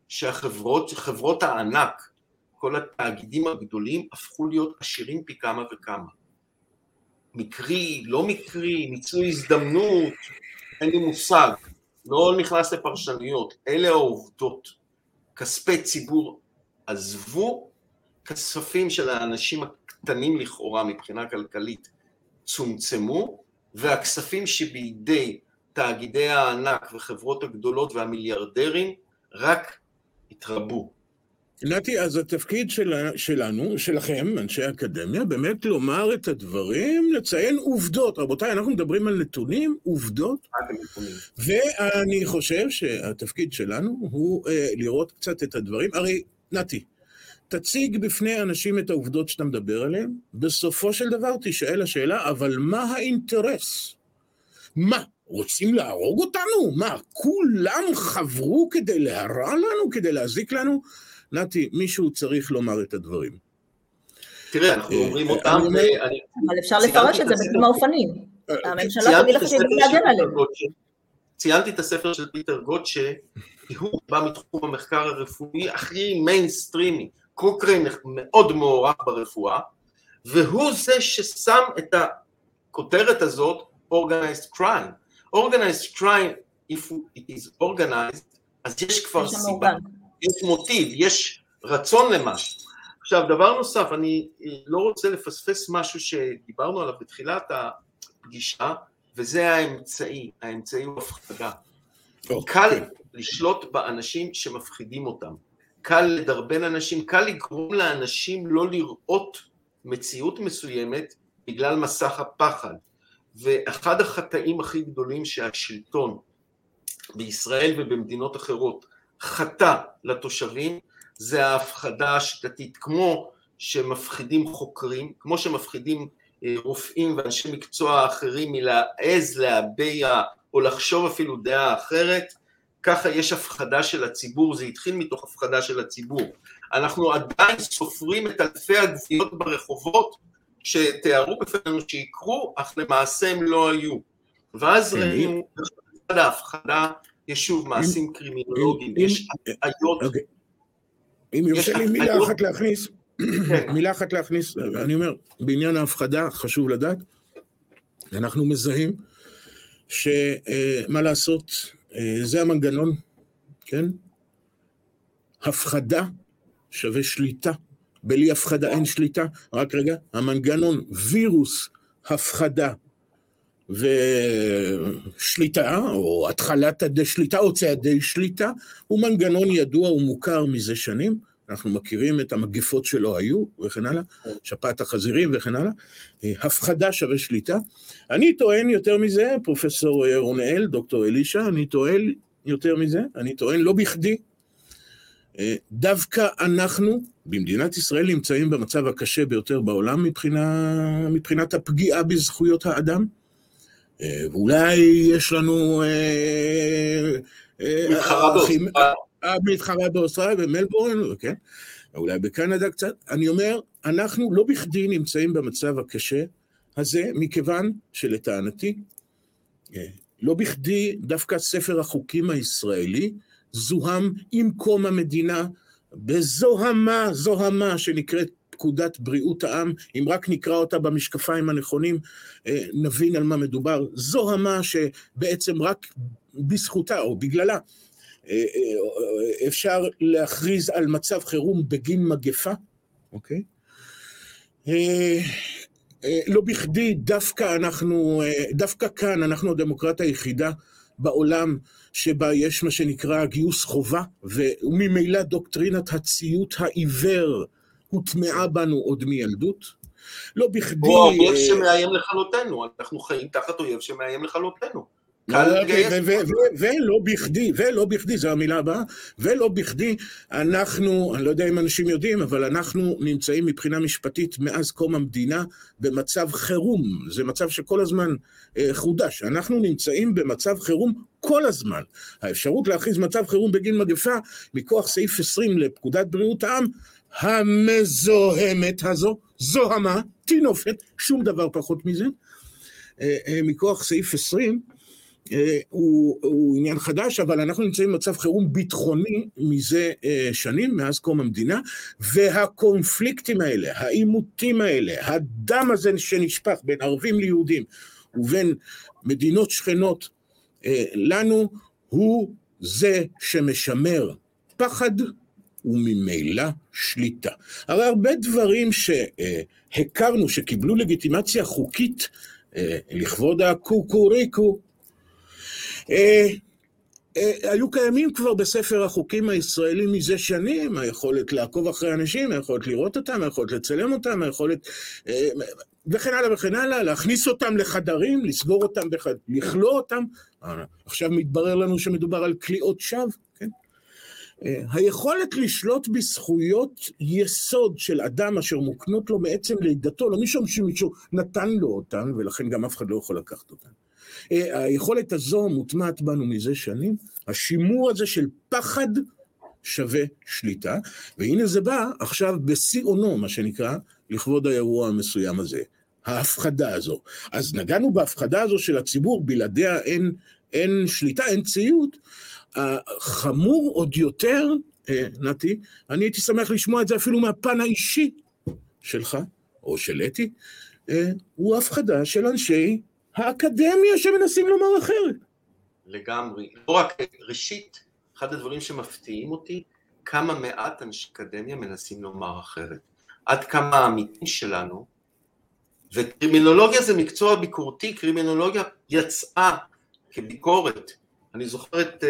שחברות הענק, כל התאגידים הגדולים, הפכו להיות עשירים פי כמה וכמה. מקרי, לא מקרי, ניצול הזדמנות, אין לי מושג, לא נכנס לפרשנויות, אלה העובדות. כספי ציבור עזבו, כספים של האנשים הקטנים לכאורה מבחינה כלכלית צומצמו, והכספים שבידי תאגידי הענק וחברות הגדולות והמיליארדרים רק התרבו. נתי, אז התפקיד שלנו, שלכם, אנשי האקדמיה, באמת לומר את הדברים, לציין עובדות. רבותיי, אנחנו מדברים על נתונים, עובדות, ואני חושב שהתפקיד שלנו הוא לראות קצת את הדברים. הרי, נתי, תציג בפני אנשים את העובדות שאתה מדבר עליהן, בסופו של דבר תשאל השאלה, אבל מה האינטרס? מה? רוצים להרוג אותנו? מה? כולם חברו כדי להרע לנו, כדי להזיק לנו? נתי, מישהו צריך לומר את הדברים. תראה, אנחנו אומרים אותם, אבל אפשר לפרש את זה בכמה אופנים. הממשלה תגיד לך שהיא להגן עליהם. ציינתי את הספר של פיטר גוטשה, הוא בא מתחום המחקר הרפואי הכי מיינסטרימי, קוקריין מאוד מעורב ברפואה, והוא זה ששם את הכותרת הזאת, organized crime. Organized crime, if it is organized, אז יש כבר סיבה. יש מוטיב, יש רצון למשהו. עכשיו, דבר נוסף, אני לא רוצה לפספס משהו שדיברנו עליו בתחילת הפגישה, וזה האמצעי הוא הפחדה. קל לשלוט באנשים שמפחידים אותם, קל לדרבן אנשים, קל לגרום לאנשים לא לראות מציאות מסוימת בגלל מסך הפחד. ואחד החטאים הכי גדולים שהשלטון בישראל ובמדינות אחרות חטא לתושבים, זה ההפחדה השיטתית, כמו שמפחידים חוקרים, כמו שמפחידים רופאים ואנשי מקצוע אחרים מלהעז להביע או לחשוב אפילו דעה אחרת, ככה יש הפחדה של הציבור, זה התחיל מתוך הפחדה של הציבור. אנחנו עדיין סופרים את אלפי הגוויות ברחובות, שתיארו בפנינו שיקרו, אך למעשה הם לא היו. ואז ראינו, בצד ההפחדה, יש שוב מעשים קרימינולוגיים, יש הטעיות. אם יורשה לי מילה אחת להכניס, אני אומר, בעניין ההפחדה חשוב לדעת, אנחנו מזהים שמה לעשות, זה המנגנון, כן? הפחדה שווה שליטה, בלי הפחדה אין שליטה, רק רגע, המנגנון וירוס הפחדה ושליטה, או התחלת שליטה, או צעדי שליטה, הוא מנגנון ידוע ומוכר מזה שנים, אנחנו מכירים את המגפות שלא היו, וכן הלאה, שפעת החזירים וכן הלאה, הפחדה שווה שליטה. אני טוען יותר מזה, פרופסור רונאל, דוקטור אלישע, אני טוען יותר מזה, אני טוען לא בכדי, דווקא אנחנו במדינת ישראל נמצאים במצב הקשה ביותר בעולם מבחינת הפגיעה בזכויות האדם, ואולי יש לנו מתחרה באוסטרליה, במלבורן, כן? אולי בקנדה קצת. אני אומר, אנחנו לא בכדי נמצאים במצב הקשה הזה, מכיוון שלטענתי, לא בכדי דווקא ספר החוקים הישראלי זוהם עם קום המדינה זוהמה שנקראת פקודת בריאות העם. אם רק נקרא אותה במשקפיים הנכונים, נבין על מה מדובר. זוהמה שבעצם רק בזכותה או בגללה אפשר להכריז על מצב חירום בגין מגפה, אוקיי? לא בכדי דווקא כאן אנחנו הדמוקרטיה היחידה בעולם שבה יש מה שנקרא גיוס חובה, וממילא דוקטרינת הציות העיוור הוטמעה בנו עוד מילדות. לא בכדי... או אויב שמאיים לכלותנו, אנחנו חיים תחת אויב שמאיים לכלותנו. ולא בכדי, זו המילה הבאה, ולא בכדי אנחנו, אני לא יודע אם אנשים יודעים, אבל אנחנו נמצאים מבחינה משפטית מאז קום המדינה במצב חירום. זה מצב שכל הזמן חודש. אנחנו נמצאים במצב חירום כל הזמן. האפשרות להכריז מצב חירום בגין מגפה, מכוח סעיף 20 לפקודת בריאות העם, המזוהמת הזו, זוהמה, תינופת, שום דבר פחות מזה, מכוח סעיף 20, הוא עניין חדש, אבל אנחנו נמצאים במצב חירום ביטחוני מזה שנים, מאז קום המדינה, והקונפליקטים האלה, העימותים האלה, הדם הזה שנשפך בין ערבים ליהודים, ובין מדינות שכנות לנו, הוא זה שמשמר פחד וממילא שליטה. הרי הרבה דברים שהכרנו, שקיבלו לגיטימציה חוקית לכבוד הקוקוריקו, היו קיימים כבר בספר החוקים הישראלי מזה שנים, היכולת לעקוב אחרי אנשים, היכולת לראות אותם, היכולת לצלם אותם, היכולת וכן הלאה וכן הלאה, להכניס אותם לחדרים, לסגור אותם, לכלוא אותם. עכשיו מתברר לנו שמדובר על כליאות שווא, כן? היכולת לשלוט בזכויות יסוד של אדם אשר מוקנות לו מעצם לידתו, לא משום שמישהו נתן לו אותן, ולכן גם אף אחד לא יכול לקחת אותן. היכולת הזו מוטמעת בנו מזה שנים, השימור הזה של פחד שווה שליטה, והנה זה בא עכשיו בסיונו, מה שנקרא, לכבוד האירוע המסוים הזה, ההפחדה הזו. אז נגענו בהפחדה הזו של הציבור, בלעדיה אין שליטה, אין ציות. חמור עוד יותר, נתי, אני הייתי שמח לשמוע את זה אפילו מהפן האישי שלך, או של אתי, הוא הפחדה של אנשי האקדמיה שמנסים לומר אחרת. לגמרי. לא רק ראשית, אחד הדברים שמפתיעים אותי, כמה מעט אנשי אקדמיה מנסים לומר אחרת. עד כמה העמיתים שלנו, וקרימינולוגיה זה מקצוע ביקורתי, קרימינולוגיה יצאה כביקורת. אני זוכר את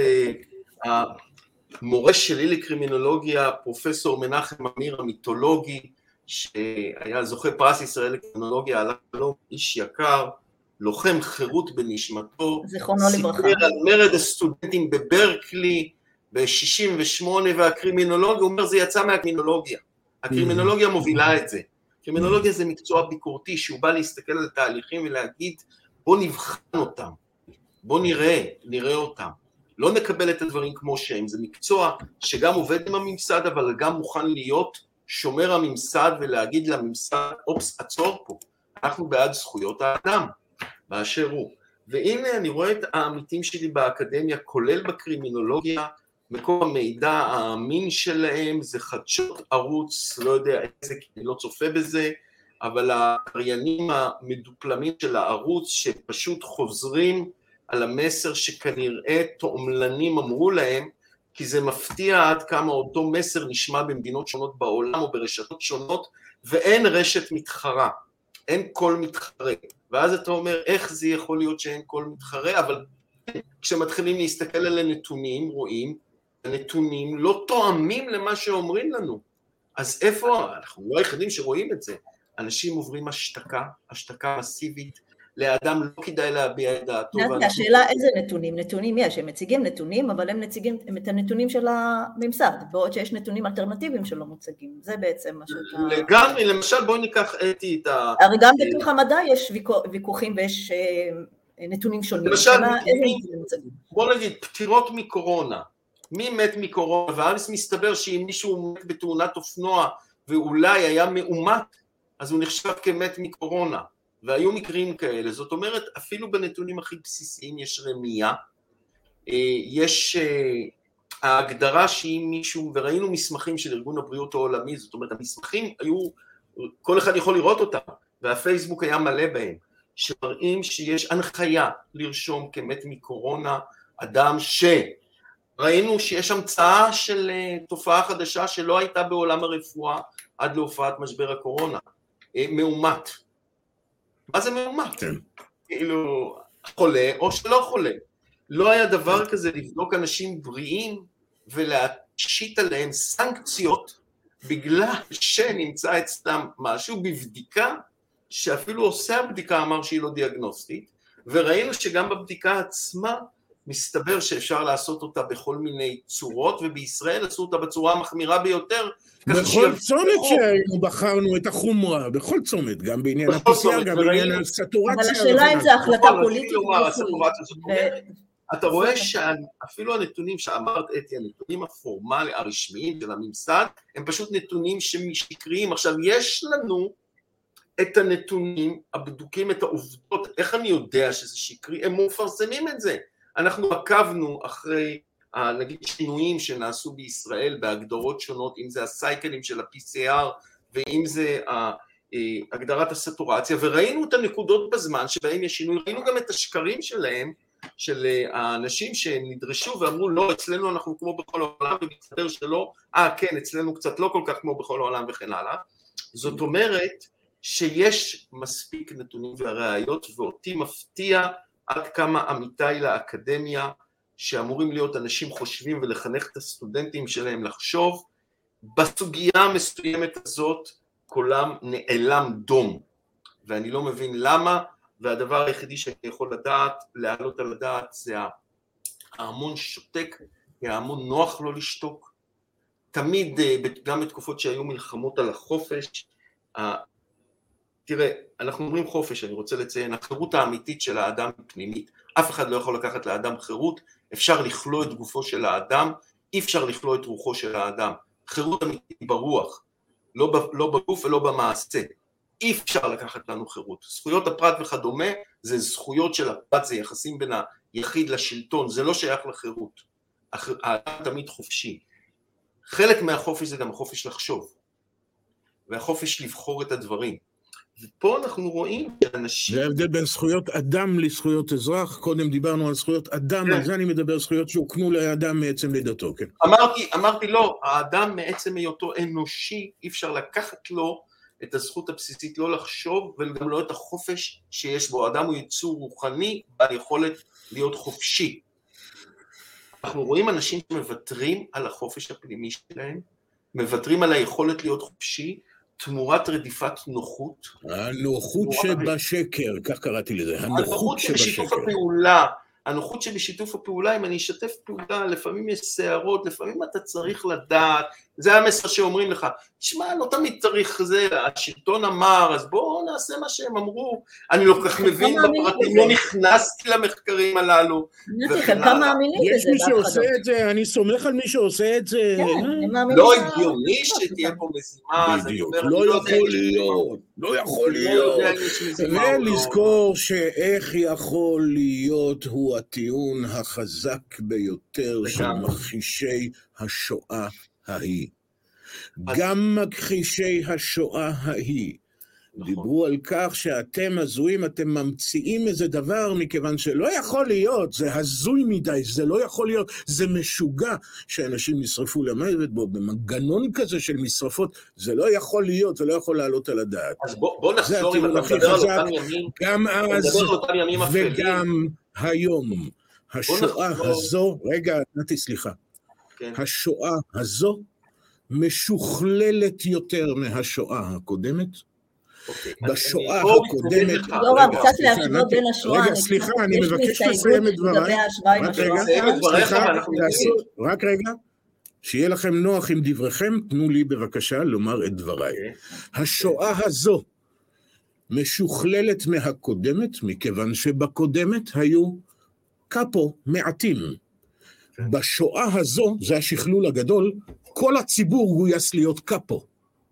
המורה שלי לקרימינולוגיה, פרופסור מנחם אמיר המיתולוגי, שהיה זוכה פרס ישראל לקרימינולוגיה, עליו שלום, איש יקר, לוחם חירות בנשמתו, זיכרונו לברכה. סיפר על מרד הסטודנטים בברקלי ב-68, והקרימינולוגיה, הוא אומר, זה יצא מהקרימינולוגיה. הקרימינולוגיה מובילה את זה. קרימינולוגיה זה מקצוע ביקורתי, שהוא בא להסתכל על התהליכים ולהגיד, בוא נבחן אותם, בוא נראה אותם. לא נקבל את הדברים כמו שהם, זה מקצוע שגם עובד עם הממסד, אבל גם מוכן להיות שומר הממסד ולהגיד לממסד, אופס, עצור פה, אנחנו בעד זכויות האדם, באשר הוא. והנה אני רואה את העמיתים שלי באקדמיה, כולל בקרימינולוגיה, מקום המידע האמין שלהם, זה חדשות ערוץ, לא יודע איזה, כי אני לא צופה בזה, אבל הקריינים המדופלמים של הערוץ, שפשוט חוזרים על המסר שכנראה תועמלנים אמרו להם, כי זה מפתיע עד כמה אותו מסר נשמע במדינות שונות בעולם או ברשתות שונות, ואין רשת מתחרה, אין כל מתחרה. ואז אתה אומר, איך זה יכול להיות שאין כל מתחרה, אבל כשמתחילים להסתכל על הנתונים, רואים, הנתונים לא תואמים למה שאומרים לנו. אז איפה, אנחנו לא היחידים שרואים את זה, אנשים עוברים השתקה מסיבית, לאדם לא כדאי להביע את דעתו. השאלה איזה נתונים? נתונים יש, הם מציגים נתונים, אבל הם מציגים את הנתונים של הממסד, בעוד שיש נתונים אלטרנטיביים שלא מוצגים, זה בעצם מה שאתה... לגמרי, למשל בואי ניקח אתי את ה... הרי גם בתוך המדע יש ויכוחים ויש נתונים שונים. למשל, בוא נגיד, פטירות מקורונה. מי מת מקורונה? ואז מסתבר שאם מישהו מת בתאונת אופנוע ואולי היה מאומת, אז הוא נחשב כמת מקורונה. והיו מקרים כאלה. זאת אומרת, אפילו בנתונים הכי בסיסיים יש רמייה, יש ההגדרה שאם מישהו, וראינו מסמכים של ארגון הבריאות העולמי, זאת אומרת, המסמכים היו, כל אחד יכול לראות אותם, והפייסבוק היה מלא בהם, שמראים שיש הנחיה לרשום כמת מקורונה, אדם ראינו שיש המצאה של תופעה חדשה שלא הייתה בעולם הרפואה עד להופעת משבר הקורונה, מאומת. מה זה מאומת? כאילו, חולה או שלא חולה. לא היה דבר כזה לבדוק אנשים בריאים ולהשית עליהם סנקציות בגלל שנמצא אצלם משהו בבדיקה שאפילו עושה הבדיקה אמר שהיא לא דיאגנוסטית, וראינו שגם בבדיקה עצמה מסתבר שאפשר לעשות אותה בכל מיני צורות, ובישראל עשו אותה בצורה המחמירה ביותר. בכל צומת שהיינו בחרנו את החומרה, בכל צומת, גם בעניין ה-PCR, גם בעניין הסטורציה. אבל השאלה אם זה החלטה פוליטית. אתה רואה שאפילו הנתונים שאמרת, אתי, הנתונים הפורמליים, הרשמיים של הממסד, הם פשוט נתונים שמשקריים. עכשיו, יש לנו את הנתונים, הבדוקים את העובדות, איך אני יודע שזה שקרי? הם מפרסמים את זה. אנחנו עקבנו אחרי, נגיד, שינויים שנעשו בישראל בהגדרות שונות, אם זה הסייקלים של ה-PCR, ואם זה הגדרת הסטורציה, וראינו את הנקודות בזמן שבהם יש שינוי, ראינו גם את השקרים שלהם, של האנשים שהם נדרשו ואמרו, לא, אצלנו אנחנו כמו בכל העולם, ומסתבר שלא, כן, אצלנו קצת לא כל כך כמו בכל העולם וכן הלאה. זאת אומרת שיש מספיק נתונים והראיות, ואותי מפתיע עד כמה עמיתי לאקדמיה, שאמורים להיות אנשים חושבים ולחנך את הסטודנטים שלהם לחשוב, בסוגיה המסוימת הזאת קולם נעלם דום, ואני לא מבין למה, והדבר היחידי שאני יכול לדעת, להעלות על הדעת, זה ההמון שותק, ההמון נוח לא לשתוק, תמיד, גם בתקופות שהיו מלחמות על החופש, תראה, אנחנו אומרים חופש, אני רוצה לציין, החירות האמיתית של האדם פנימית, אף אחד לא יכול לקחת לאדם חירות, אפשר לכלוא את גופו של האדם, אי אפשר לכלוא את רוחו של האדם, חירות אמיתית ברוח, לא בגוף ולא במעשה, אי אפשר לקחת לנו חירות, זכויות הפרט וכדומה, זה זכויות של הפרט, זה יחסים בין היחיד לשלטון, זה לא שייך לחירות, האדם תמיד חופשי, חלק מהחופש זה גם החופש לחשוב, והחופש לבחור את הדברים, ופה אנחנו רואים שאנשים... זה ההבדל בין זכויות אדם לזכויות אזרח, קודם דיברנו על זכויות אדם, על זה אני מדבר זכויות שהוקנו לאדם מעצם לידתו, כן? אמרתי לא, האדם מעצם היותו אנושי, אי אפשר לקחת לו את הזכות הבסיסית לא לחשוב, וגם לא את החופש שיש בו, האדם הוא יצור רוחני, בעל יכולת להיות חופשי. אנחנו רואים אנשים שמוותרים על החופש הפנימי שלהם, מוותרים על היכולת להיות חופשי, תמורת רדיפת נוחות. הנוחות שבשקר, כך קראתי לזה, הנוחות שבשקר. הנוחות שבשיתוף הפעולה, אם אני אשתף פעולה, לפעמים יש שערות, לפעמים אתה צריך לדעת, זה המסר שאומרים לך, תשמע, לא תמיד צריך זה, השלטון אמר, אז בואו נעשה מה שהם אמרו, אני לא כך מבין בפרטים, לא נכנסתי למחקרים הללו. יש מי שעושה את זה, אני סומך על מי שעושה את זה. לא הגיוני שתהיה פה משימה, בדיוק, לא יכול להיות, לא יכול להיות. ולזכור שאיך יכול להיות הוא הטיעון החזק ביותר של מכחישי השואה ההיא. גם מכחישי השואה ההיא דיברו על כך שאתם הזויים, אתם ממציאים איזה דבר, מכיוון שלא יכול להיות, זה הזוי מדי, זה לא יכול להיות, זה משוגע שאנשים נשרפו למוות בו, במנגנון כזה של משרפות, זה לא יכול להיות, זה לא יכול לעלות על הדעת. אז בוא נחזור אם אתה מדבר על אותם ימים, גם אז וגם היום. השואה הזו, רגע, נתי, סליחה, השואה הזו משוכללת יותר מהשואה הקודמת, בשואה הקודמת... יורם, קצת להשוות בין השואה... רגע, סליחה, אני מבקש לסיים את דבריי. רק רגע, שיהיה לכם נוח עם דבריכם, תנו לי בבקשה לומר את דבריי. השואה הזו משוכללת מהקודמת, מכיוון שבקודמת היו קאפו מעטים. בשואה הזו, זה השכלול הגדול, כל הציבור גויס להיות קאפו.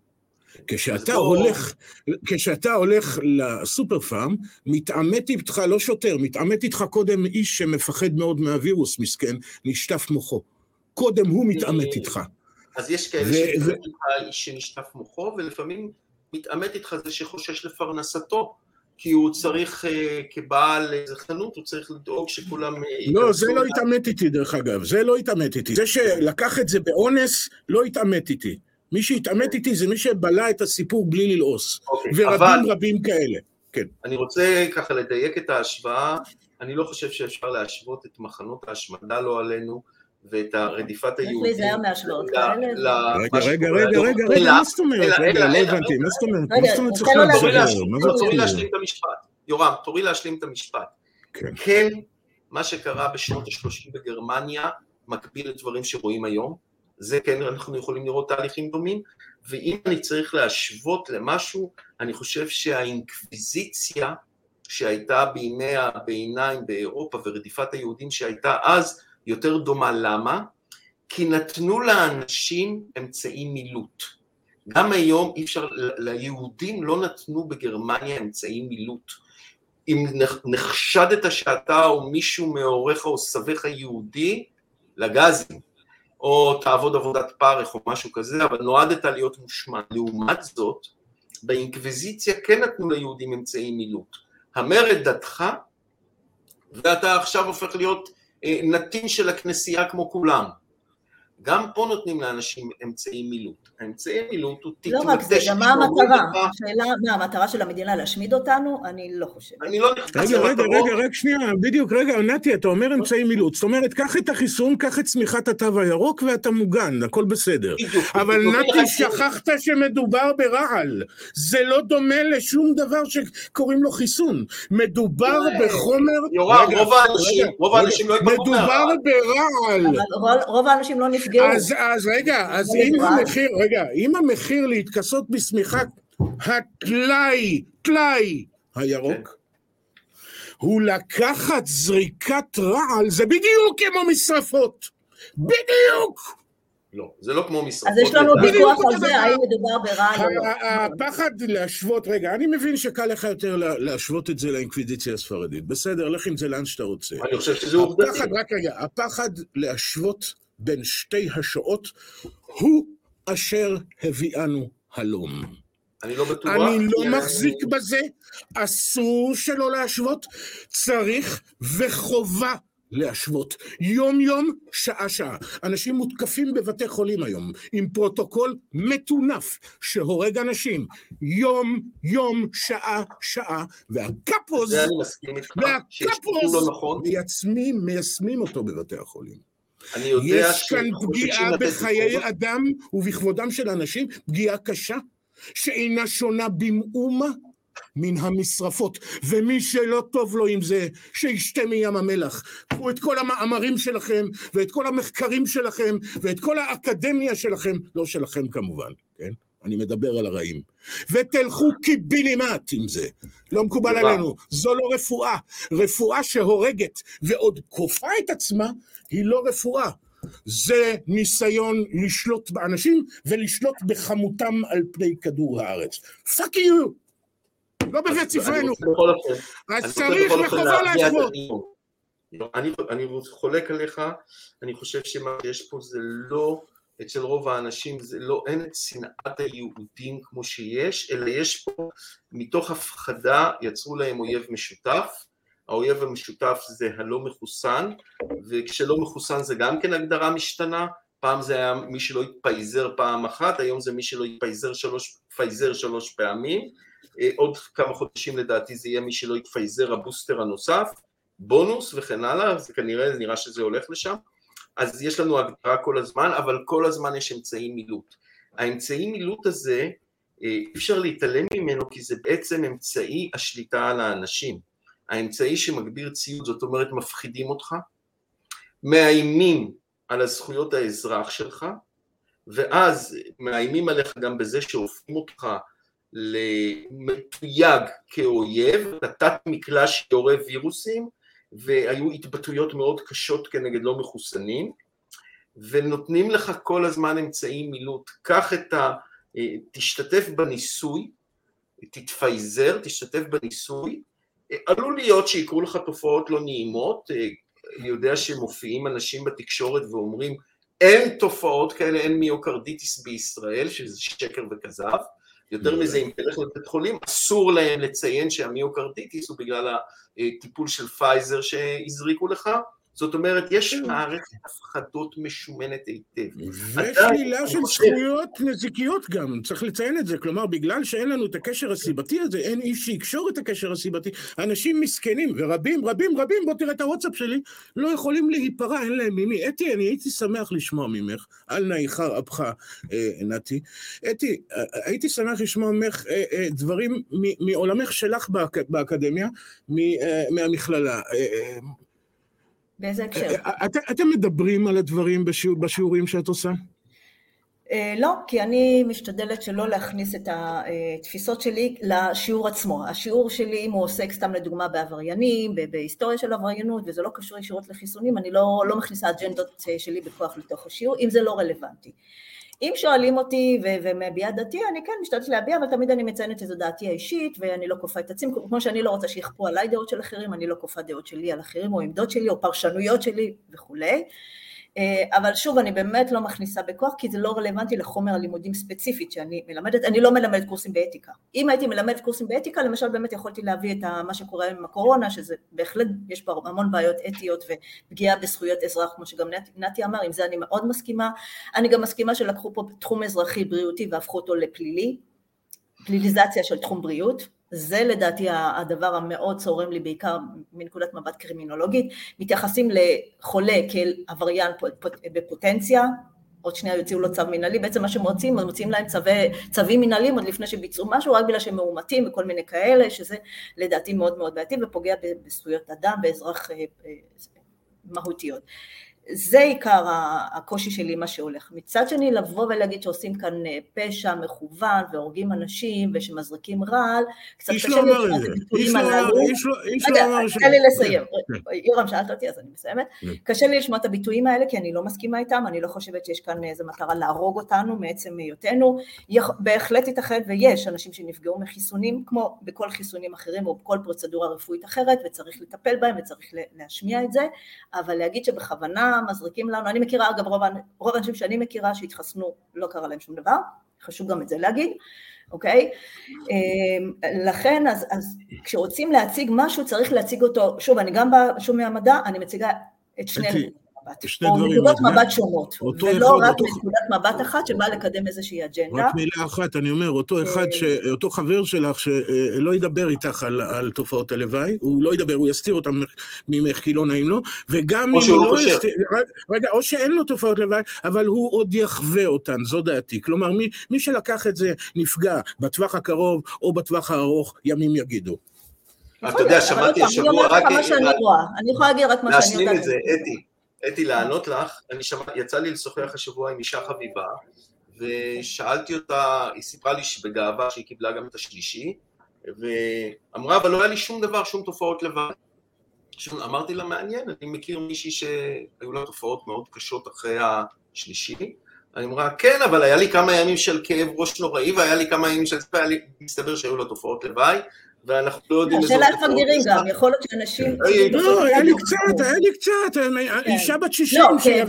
כשאתה הולך לסופר פארם, מתעמת איתך לא שוטר, מתעמת איתך קודם איש שמפחד מאוד מהווירוס, מסכן, נשטף מוחו. קודם הוא מתעמת איתך. אז יש כאלה שמתעמת איתך איש שנשטף מוחו, ולפעמים מתעמת איתך זה שחושש לפרנסתו, כי הוא צריך, כבעל איזה חנות, הוא צריך לדאוג שכולם... לא, זה לא התעמת איתי דרך אגב, זה לא התעמת איתי. זה שלקח את זה באונס, לא התעמת איתי. מי שהתעמת איתי זה מי שבלע את הסיפור בלי ללעוס. רבים כאלה. כן. אני רוצה ככה לדייק את ההשוואה, אני לא חושב שאפשר להשוות את מחנות ההשמדה לא עלינו, ואת רדיפת היהודים. איך לי זה היה מהשוואות כאלה? רגע, מה זאת אומרת? רגע, לא הבנתי, מה זאת אומרת? מה זאת אומרת צריך להסביר? תורי להשלים את המשפט. יורם, תורי להשלים את המשפט. כן, מה שקרה בשנות ה-30 בגרמניה, מקביל לדברים שרואים היום, זה כן, אנחנו יכולים לראות תהליכים דומים, ואם אני צריך להשוות למשהו, אני חושב שהאינקוויזיציה שהייתה בימי הביניים באירופה ורדיפת היהודים שהייתה אז, יותר דומה. למה? כי נתנו לאנשים אמצעי מילוט. גם היום אי אפשר, ליהודים לא נתנו בגרמניה אמצעי מילוט. אם נחשדת שאתה או מישהו מעורך או סבך היהודי, לגזים, או תעבוד עבודת פרך או משהו כזה, אבל נועדת להיות מושמד. לעומת זאת, באינקוויזיציה כן נתנו ליהודים אמצעי מילוט. המר את דתך, ואתה עכשיו הופך להיות נתין של הכנסייה כמו כולם. גם פה נותנים לאנשים אמצעי מילוט. האמצעי מילוט הוא לא רק זה, גם מה המטרה? השאלה, מה המטרה של המדינה להשמיד אותנו? אני לא חושב. אני לא נכנס למטרות. רגע, שנייה, בדיוק, נתי, אתה אומר אמצעי מילוט, זאת אומרת, קח את החיסון, קח את צמיחת התו הירוק ואתה מוגן, הכל בסדר. אבל נתי, שכחת שמדובר ברעל. זה לא דומה לשום דבר שקוראים לו חיסון. מדובר בחומר... יורם, רוב האנשים לא יתפקו מהרעל. מדובר ברעל. רוב האנשים לא נפגעו. אז רגע, אם המחיר להתכסות בשמיכת הטלאי הירוק, הוא לקחת זריקת רעל, זה בדיוק כמו משרפות. בדיוק. לא, זה לא כמו משרפות. אז יש לנו ויכוח על זה, האם מדובר ברעל או לא. הפחד להשוות, רגע, אני מבין שקל לך יותר להשוות את זה לאינקוויזיציה הספרדית. בסדר, לך עם זה לאן שאתה רוצה. אני חושב שזה עובדתי. הפחד להשוות בין שתי השואות הוא אשר הביאנו הלום. אני לא בטוח. אני לא מחזיק בזה, אסור שלא להשוות, צריך וחובה להשוות, יום יום, שעה שעה. אנשים מותקפים בבתי חולים היום, עם פרוטוקול מטונף שהורג אנשים, יום יום, שעה שעה, והקפוז, מיישמים אותו בבתי החולים. יש כאן פגיעה בחיי אדם ובכבודם של אנשים, פגיעה קשה, שאינה שונה במאומה מן המשרפות, ומי שלא טוב לו עם זה, שישתה מים המלח. קחו את כל המאמרים שלכם, ואת כל המחקרים שלכם, ואת כל האקדמיה שלכם, לא שלכם כמובן, כן? אני מדבר על הרעים. ותלכו קיבינימט עם זה. לא מקובל עלינו. זו לא רפואה. רפואה שהורגת ועוד כופה את עצמה, היא לא רפואה. זה ניסיון לשלוט באנשים ולשלוט בחמותם על פני כדור הארץ. פאק יו! לא בבית ספרנו. אז צריך וחובה להשוות. אני חולק עליך, אני חושב שמה שיש פה זה לא, אצל רוב האנשים זה לא, אין את שנאת היהודים כמו שיש, אלא יש פה, מתוך הפחדה יצרו להם אויב משותף, האויב המשותף זה הלא מחוסן, וכשלא מחוסן זה גם כן הגדרה משתנה, פעם זה היה מי שלא יתפייזר פעם אחת, היום זה מי שלא יתפייזר שלוש פעמים, עוד כמה חודשים לדעתי זה יהיה מי שלא יתפייזר הבוסטר הנוסף, בונוס וכן הלאה, זה כנראה, נראה שזה הולך לשם, אז יש לנו הגדרה כל הזמן, אבל כל הזמן יש אמצעי מילוט. האמצעי מילוט הזה, אפשר להתעלם ממנו, כי זה בעצם אמצעי השליטה על האנשים. האמצעי שמגביר ציוד, זאת אומרת מפחידים אותך, מאיימים על הזכויות האזרח שלך, ואז מאיימים עליך גם בזה שהופכים אותך למתויג כאויב, תת מקלע שיורה וירוסים, והיו התבטאויות מאוד קשות כנגד לא מחוסנים, ונותנים לך כל הזמן אמצעי מילוט, קח תשתתף בניסוי, תתפייזר, תשתתף בניסוי, עלול להיות שיקרו לך תופעות לא נעימות, אני יודע שמופיעים אנשים בתקשורת ואומרים, אין תופעות כאלה, אין מיוקרדיטיס בישראל, שזה שקר וכזב, יותר מזה, אם תלך לבית חולים, אסור להם לציין שהמיוקרדיטיס הוא בגלל הטיפול של פייזר שהזריקו לך, זאת אומרת, יש מערכת הפחדות משומנת היטב. ושלילה של זכויות נזיקיות גם, צריך לציין את זה, כלומר, בגלל שאין לנו את הקשר הסיבתי הזה, אין איש שיקשור את הקשר הסיבתי, אנשים מסכנים, ורבים, בוא תראה את הוואטסאפ שלי, לא יכולים להיפרע, אין להם ממי. אתי, אני הייתי שמח לשמוע ממך, על נאיחר אבך, נתי. אתי, הייתי שמח לשמוע ממך דברים מעולמך שלך באקדמיה, מהמכללה. באיזה הקשר? אתם מדברים על הדברים בשיעורים שאת עושה? לא, כי אני משתדלת שלא להכניס את התפיסות שלי לשיעור עצמו. השיעור שלי, אם הוא עוסק סתם לדוגמה בעבריינים, בהיסטוריה של עבריינות, וזה לא קשור ישירות לחיסונים, אני לא מכניסה אג'נדות שלי בכוח לתוך השיעור, אם זה לא רלוונטי. אם שואלים אותי ומביעה דעתי, אני כן משתדלת להביע, אבל תמיד אני מציינת שזו דעתי האישית, ואני לא כופה את עצמי, כמו שאני לא רוצה שיכפו עליי דעות של אחרים, אני לא כופה דעות שלי על אחרים, או עמדות שלי, או פרשנויות שלי וכו'. אבל שוב, אני באמת לא מכניסה בכוח, כי זה לא רלוונטי לחומר הלימודים ספציפית שאני מלמדת, אני לא מלמדת קורסים באתיקה. אם הייתי מלמדת קורסים באתיקה, למשל באמת יכולתי להביא את מה שקורה עם הקורונה, שזה בהחלט, יש פה המון בעיות אתיות ופגיעה בזכויות אזרח, כמו שגם נתי אמר, עם זה אני מאוד מסכימה. אני גם מסכימה שלקחו פה תחום אזרחי בריאותי והפכו אותו לפלילי, פליליזציה של תחום בריאות, זה לדעתי הדבר המאוד צורם לי בעיקר מנקודת מבט קרימינולוגית, מתייחסים לחולה כאל עבריין בפוטנציה, עוד שנייה יוציאו לו צו מנהלי, בעצם מה שמוצאים, מוצאים להם צווים מנהלים עוד לפני שביצעו משהו, רק בגלל שהם מאומתים וכל מיני כאלה, שזה לדעתי מאוד מאוד בעייתי ופוגע בזכויות אדם ואזרח מהותיות. זה עיקר הקושי שלי מה שהולך. מצד שני לבוא ולהגיד שעושים כאן פשע מכוון והורגים אנשים ושמזריקים רעל, קצת קשה לי לשמוע את הביטויים הללו. רגע, קשה לי לסיים. יורם שאלת אותי אז אני מסיימת. קשה לי לשמוע את הביטויים האלה כי אני לא מסכימה איתם, אני לא חושבת שיש כאן איזו מטרה להרוג אותנו מעצם היותנו. בהחלט ייתכן ויש אנשים שנפגעו מחיסונים כמו בכל חיסונים אחרים או בכל פרוצדורה רפואית אחרת וצריך לטפל בהם וצריך להשמיע את זה, אבל להגיד שבכוונה מזריקים לנו, אני מכירה אגב רוב האנשים שאני מכירה שהתחסנו לא קרה להם שום דבר, חשוב גם את זה להגיד, אוקיי? לכן אז כשרוצים להציג משהו צריך להציג אותו, שוב אני גם בשומע המדע, אני מציגה את שני או נקודות מבט שונות, ולא רק נקודת מבט אחת שבאה לקדם איזושהי אג'נדה. רק מילה אחת, אני אומר, אותו חבר שלך שלא ידבר איתך על תופעות הלוואי, הוא לא ידבר, הוא יסתיר אותם ממך כי לא נעים לו, וגם אם הוא לא יסתיר, או שאין לו תופעות לוואי, אבל הוא עוד יחווה אותן, זו דעתי. כלומר, מי שלקח את זה נפגע בטווח הקרוב או בטווח הארוך, ימים יגידו. אתה יודע, שמעתי השבוע רק... אני יכולה להגיד רק מה שאני יודעת. אתי, לענות לך, יצא לי לשוחח השבוע עם אישה חביבה, ושאלתי אותה, היא סיפרה לי שבגאווה שהיא קיבלה גם את השלישי, ואמרה, אבל לא היה לי שום דבר, שום תופעות לבד. אמרתי לה, מעניין, אני מכיר מישהי שהיו לה תופעות מאוד קשות אחרי השלישי, אני אמרה, כן, אבל היה לי כמה ימים של כאב ראש נוראי, והיה לי כמה ימים של מסתבר שהיו לה תופעות לוואי, ואנחנו לא יודעים איזו... השאלה איך מגדירים גם, יכול להיות שאנשים... לא, היה לי קצת, אישה בת 60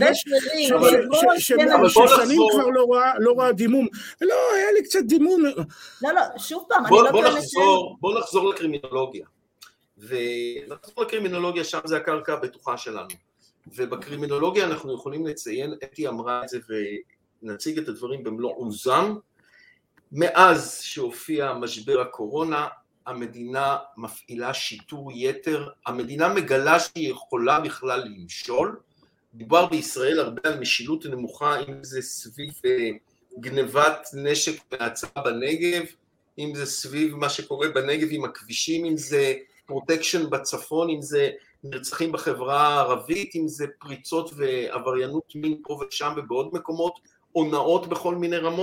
ששנים כבר לא ראה דימום. לא, היה לי קצת דימום. לא, שוב פעם, אני לא טוענת... בוא נחזור לקרימינולוגיה. ונחזור לקרימינולוגיה, שם זה הקרקע הבטוחה שלנו. ובקרימינולוגיה אנחנו יכולים לציין, אתי אמרה את זה ונציג את הדברים במלוא עוזם. מאז שהופיע משבר הקורונה, המדינה מפעילה שיטור יתר, המדינה מגלה שהיא יכולה בכלל למשול, דובר בישראל הרבה על משילות נמוכה, אם זה סביב גנבת נשק מהצבא בנגב, אם זה סביב מה שקורה בנגב עם הכבישים, אם זה פרוטקשן בצפון, אם זה נרצחים בחברה הערבית, אם זה פריצות ועבריינות מין פה ושם ובעוד מקומות, הונאות בכל מיני רמות,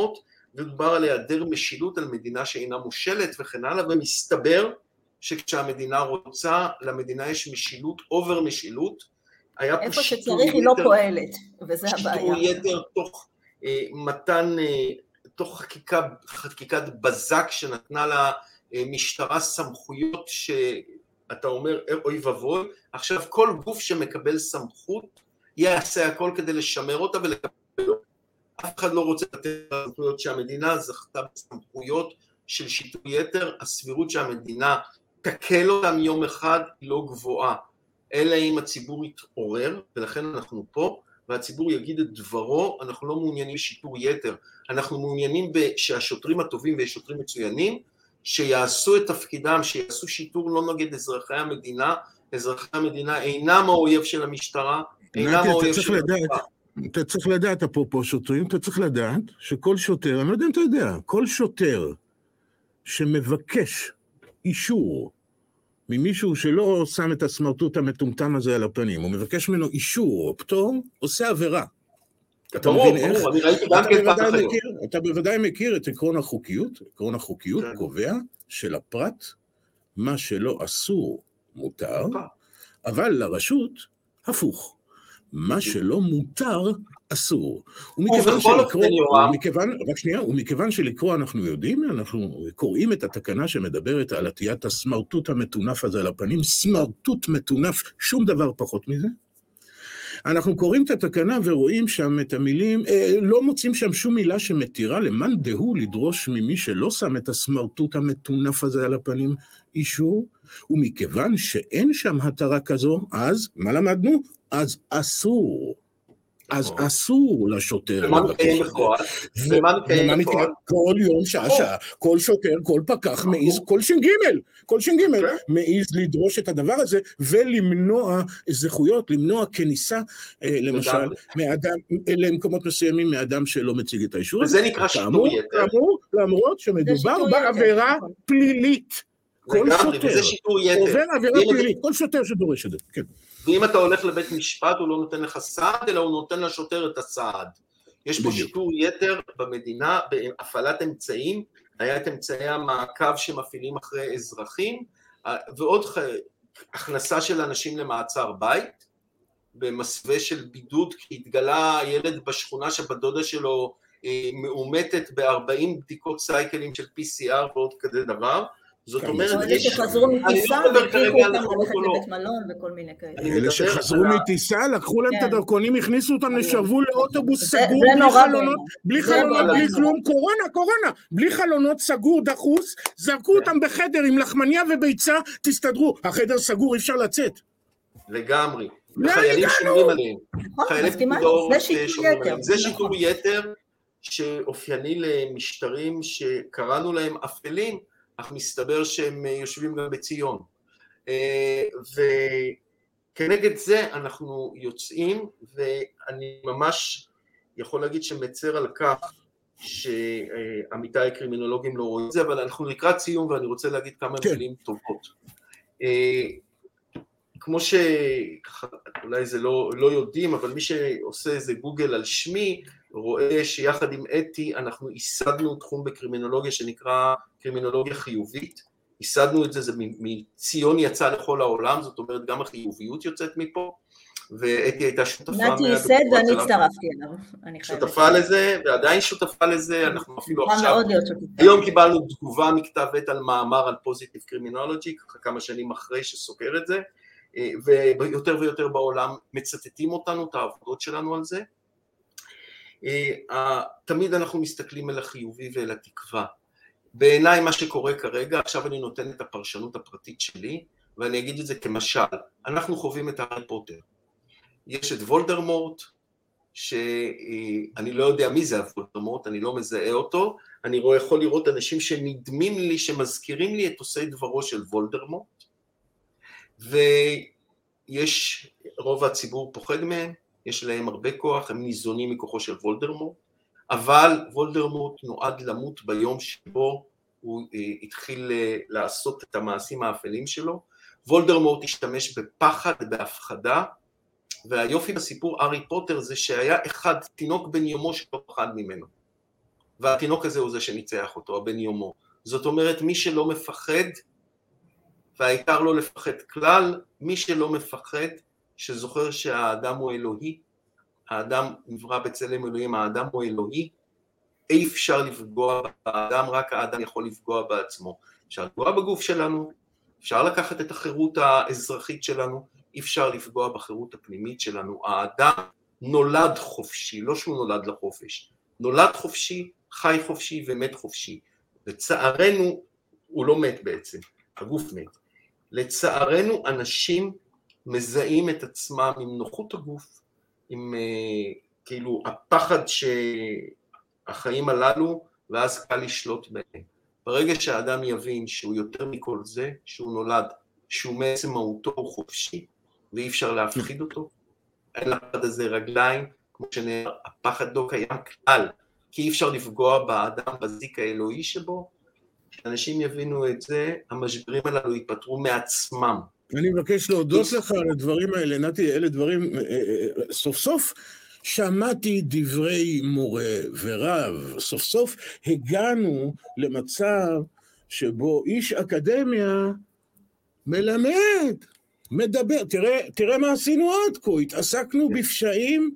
ודובר על היעדר משילות, על מדינה שאינה מושלת וכן הלאה, ומסתבר שכשהמדינה רוצה, למדינה יש משילות, אובר משילות, היה פה איפה שצריך היא לא פועלת, וזה הבעיה. שיטור יתר תוך מתן, תוך חקיקת בזק שנתנה למשטרה סמכויות שאתה אומר אוי ובוי, עכשיו כל גוף שמקבל סמכות יעשה הכל כדי לשמר אותה ולקבל אותה. אף אחד לא רוצה לתת סמכויות שהמדינה זכתה בסמכויות של שיטור יתר, הסבירות שהמדינה תקל אותם יום אחד היא לא גבוהה, אלא אם הציבור יתעורר, ולכן אנחנו פה, והציבור יגיד את דברו, אנחנו לא מעוניינים בשיטור יתר, אנחנו מעוניינים שהשוטרים הטובים ויש שוטרים מצוינים, שיעשו את תפקידם, שיעשו שיטור לא נגד אזרחי המדינה, אזרחי המדינה אינם האויב של המשטרה, אינם האויב של המשטרה. אתה צריך לדעת, אפרופו שוטרים, אתה צריך לדעת שכל שוטר, אני לא יודע אם אתה יודע, כל שוטר שמבקש אישור ממישהו שלא שם את הסמרטוט המטומטם הזה על הפנים, הוא מבקש ממנו אישור או פטור, עושה עבירה. אתה מבין איך? אתה בוודאי מכיר את עקרון החוקיות. עקרון החוקיות קובע שלפרט מה שלא אסור מותר, אבל לרשות הפוך. מה שלא מותר אסור. ומכיוון שלקרוא אנחנו יודעים, אנחנו קוראים את התקנה שמדברת על עטיית הסמרטוט המטונף הזה על הפנים, סמרטוט מטונף, שום דבר פחות מזה. אנחנו קוראים את התקנה ורואים שם את המילים, לא מוצאים שם שום מילה שמתירה למאן דהוא לדרוש ממי שלא שם את הסמרטוט המטונף הזה על הפנים אישור, ומכיוון שאין שם התרה כזו, אז מה למדנו? אז אסור. אז אסור לשוטר. ומה מקיים בפועל? ומה מקיים כל יום, שעה, כל שוטר, כל פקח מעיז, כל ש"ג, מעיז לדרוש את הדבר הזה, ולמנוע זכויות, למנוע כניסה, למשל, למקומות מסוימים, מאדם שלא מציג את האישור. וזה נקרא שיטור יתר. למרות שמדובר בעבירה פלילית. כל שוטר עובר עבירה פלילית, כל שוטר שדורש את זה, כן. ואם אתה הולך לבית משפט, הוא לא נותן לך סעד, אלא הוא נותן לשוטר את הסעד. יש פה שיטור יתר במדינה, בהפעלת אמצעים, היה את אמצעי המעקב שמפעילים אחרי אזרחים, ועוד הכנסה של אנשים למעצר בית, במסווה של בידוד, כי התגלה ילד בשכונה שבדודה שלו מאומתת ב-40 בדיקות סייקלים של PCR ועוד כזה דבר, זאת אומרת, אלה שחזרו מטיסה, והכריחו אותם ללכת לבית מלון וכל מיני כאלה. אלה שחזרו מטיסה, לקחו להם את הדרכונים, הכניסו אותם לשרוול לאוטובוס סגור, בלי חלונות, בלי כלום, קורונה, בלי חלונות סגור, דחוס, זרקו אותם בחדר עם לחמניה וביצה, תסתדרו, החדר סגור, אי אפשר לצאת. לגמרי, וחיילים שומרים עליהם, חיילי פקודור שומרים עליהם, זה שיטור יתר שאופייני למשטרים שקראנו להם אפלים, אך מסתבר שהם יושבים גם בציון. וכנגד זה אנחנו יוצאים, ואני ממש יכול להגיד שמצר על כך שעמיתי הקרימינולוגים לא רואים את זה, אבל אנחנו לקראת סיום ואני רוצה להגיד כמה מילים טובות. כמו שאולי זה לא יודעים, אבל מי שעושה איזה גוגל על שמי, רואה שיחד עם אתי אנחנו ייסדנו תחום בקרימינולוגיה שנקרא קרימינולוגיה חיובית, ייסדנו את זה, זה מציון יצא לכל העולם, זאת אומרת גם החיוביות יוצאת מפה, ואתי הייתה שותפה, נתי ייסד ואני הצטרפתי אליו, שותפה לזה, ועדיין שותפה לזה, אנחנו אפילו עכשיו, היום קיבלנו תגובה מכתב עת על מאמר על פוזיטיב קרימינולוגי, ככה כמה שנים אחרי שסוקר את זה, ויותר ויותר בעולם מצטטים אותנו, את העבודות שלנו על זה, תמיד אנחנו מסתכלים אל החיובי ואל התקווה. בעיניי מה שקורה כרגע, עכשיו אני נותן את הפרשנות הפרטית שלי, ואני אגיד את זה כמשל, אנחנו חווים את הארי פוטר. יש את וולדמורט, שאני לא יודע מי זה הוולדמורט, אני לא מזהה אותו, אני יכול לראות אנשים שנדמים לי, שמזכירים לי את עושי דברו של וולדמורט, ויש, רוב הציבור פוחד מהם, יש להם הרבה כוח, הם ניזונים מכוחו של וולדמורט, אבל וולדמורט נועד למות ביום שבו הוא התחיל לעשות את המעשים האפלים שלו, וולדמורט השתמש בפחד, בהפחדה, והיופי בסיפור הארי פוטר זה שהיה אחד, תינוק בן יומו שלא פחד ממנו. והתינוק הזה הוא זה שניצח אותו, הבן יומו. זאת אומרת, מי שלא מפחד, והעיקר לא לפחד כלל, מי שלא מפחד, שזוכר שהאדם הוא אלוהי, האדם נברא בצלם אלוהים, האדם הוא אלוהי, אי אפשר לפגוע באדם, רק האדם יכול לפגוע בעצמו. אפשר לפגוע בגוף שלנו, אפשר לקחת את החירות האזרחית שלנו, אי אפשר לפגוע בחירות הפנימית שלנו. האדם נולד חופשי, לא שהוא נולד לחופש, נולד חופשי, חי חופשי ומת חופשי. לצערנו, הוא לא מת בעצם, הגוף מת. לצערנו, אנשים מזהים את עצמם עם נוחות הגוף, עם כאילו הפחד שהחיים הללו, ואז קל לשלוט בהם. ברגע שהאדם יבין שהוא יותר מכל זה, שהוא נולד, שהוא מעצם מהותו הוא חופשי, ואי אפשר להפחיד אותו, אין לפחד הזה רגליים, כמו שנאמר, הפחד לא קיים כלל, כי אי אפשר לפגוע באדם בזיק האלוהי שבו, אנשים יבינו את זה, המשברים הללו ייפטרו מעצמם. אני מבקש להודות לך על הדברים האלה, נתי, אלה דברים, סוף סוף שמעתי דברי מורה ורב, סוף סוף הגענו למצב שבו איש אקדמיה מלמד, מדבר, תראה מה עשינו עד כה, התעסקנו בפשעים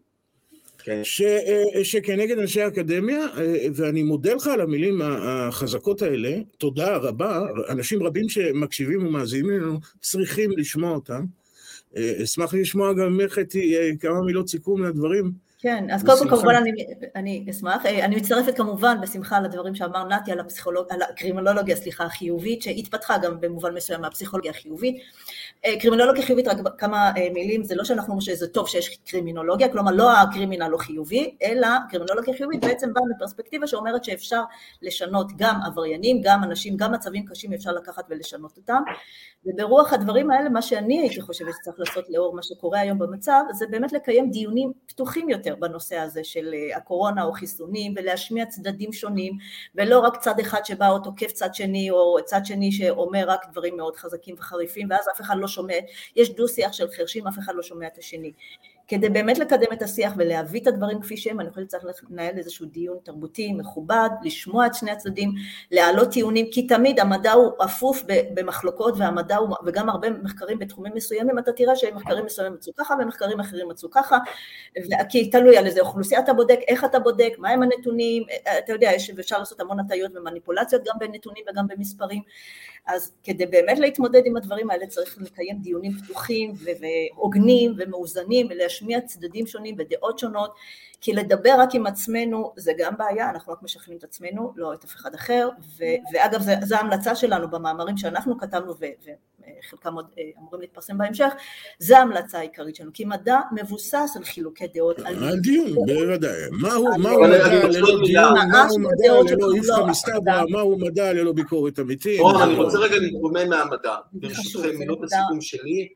שכנגד אנשי האקדמיה, ואני מודה לך על המילים החזקות האלה, תודה רבה, אנשים רבים שמקשיבים ומאזינים לנו צריכים לשמוע אותם, אשמח לשמוע גם ממך כמה מילות סיכום לדברים. כן, אז קודם כל כמובן אני אשמח, אני מצטרפת כמובן בשמחה לדברים שאמר נתי על הקרימינולוגיה, החיובית, שהתפתחה גם במובן מסוים מהפסיכולוגיה החיובית. קרימינולוגיה חיובית, רק כמה מילים, זה לא שאנחנו אומרים שזה טוב שיש קרימינולוגיה, כלומר לא הקרימינל לא חיובי, אלא קרימינולוגיה חיובית בעצם באה מפרספקטיבה שאומרת שאפשר לשנות גם עבריינים, גם אנשים, גם מצבים קשים אפשר לקחת ולשנות אותם, וברוח הדברים האלה, מה שאני הייתי חושבת שצריך לעשות לאור מה שקורה היום במצב, זה באמת לקיים דיונים פתוחים יותר בנושא הזה של הקורונה או חיסונים, ולהשמיע צדדים שונים, ולא רק צד אחד שבא או תוקף צד שני, או צד שני שאומר רק דברים מאוד חזקים וחריפים, ואז אף אחד לא שומע, יש דו שיח של חרשים, אף אחד לא שומע את השני. כדי באמת לקדם את השיח ולהביא את הדברים כפי שהם, אני חושבת שצריך לנהל איזשהו דיון תרבותי, מכובד, לשמוע את שני הצדדים, להעלות טיעונים, כי תמיד המדע הוא אפוף במחלוקות, והמדע הוא, וגם הרבה מחקרים בתחומים מסוימים, אתה תראה שמחקרים מסוימים מצאו ככה, ומחקרים אחרים מצאו ככה, כי תלוי על איזה אוכלוסייה אתה בודק, איך אתה בודק, מהם הנתונים, אתה יודע, אפשר לעשות המון הטעויות ומניפולציות, גם בנתונים וגם במספרים, אז כדי באמת להתמודד עם הדברים האלה, צריך לקיים דיונים פתוחים והוגנים ומאוזנים, ולהשמיע צדדים שונים ודעות שונות, כי לדבר רק עם עצמנו זה גם בעיה, אנחנו רק משכנעים את עצמנו, לא את אף אחד אחר, ואגב זו ההמלצה שלנו במאמרים שאנחנו כתבנו, וחלקם עוד אמורים להתפרסם בהמשך, זו ההמלצה העיקרית שלנו, כי מדע מבוסס על חילוקי דעות. על דיון, בוודאי. מהו מדע ללא דיון, מהו מדע ללא איפכא מסתברא, מהו מדע ללא ביקורת אמיתית. אני רוצה רגע להתרומם מהמדע, ברשותכם מילות הסיכום שלי,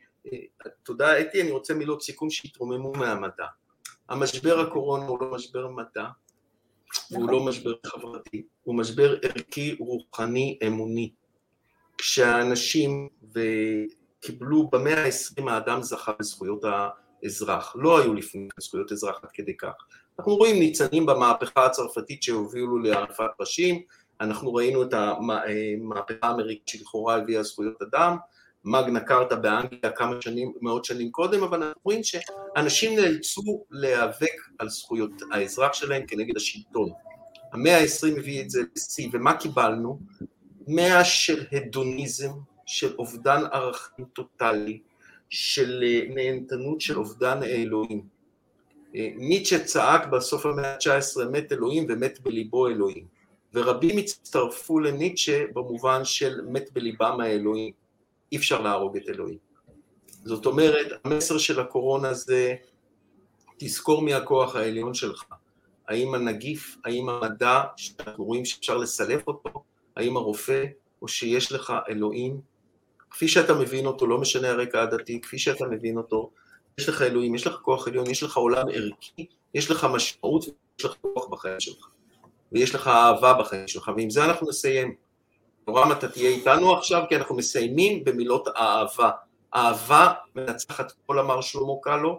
תודה אתי, אני רוצה מילות סיכום שהתרוממו מהמדע. המשבר הקורונה הוא לא משבר מדע, הוא לא משבר חברתי, הוא משבר ערכי, רוחני, אמוני. כשהאנשים קיבלו במאה ה-20 האדם זכה בזכויות האזרח, לא היו לפני זכויות אזרח עד כדי כך. אנחנו רואים ניצנים במהפכה הצרפתית שהובילו לעריפת ראשים, אנחנו ראינו את המהפכה האמריקאית שלכאורה הביאה זכויות אדם, מגנה קרטה באנגליה כמה שנים, מאות שנים קודם, אבל אנחנו רואים שאנשים נאלצו להיאבק על זכויות האזרח שלהם כנגד השלטון. המאה ה-20 הביא את זה לשיא, ומה קיבלנו? 100 של הדוניזם, של אובדן ערכים טוטלי, של נהנתנות של אובדן האלוהים. ניטשה צעק בסוף המאה ה-19, מת אלוהים ומת בליבו אלוהים. ורבים הצטרפו לניטשה במובן של מת בליבם האלוהים. אי אפשר להרוג את אלוהים. זאת אומרת, המסר של הקורונה זה, תזכור מי הכוח העליון שלך. האם הנגיף, האם המדע, שאנחנו רואים שאפשר לסלף אותו, האם הרופא, או שיש לך אלוהים, כפי שאתה מבין אותו, לא משנה הרקע הדתי, כפי שאתה מבין אותו, יש לך אלוהים, יש לך כוח עליון, יש לך עולם ערכי, יש לך משמעות, ויש לך כוח בחיים שלך, ויש לך אהבה בחיים שלך, ועם זה אנחנו נסיים. נורם, אתה תהיה איתנו עכשיו, כי אנחנו מסיימים במילות האהבה. אהבה מנצחת כל, אמר שלמה קלו,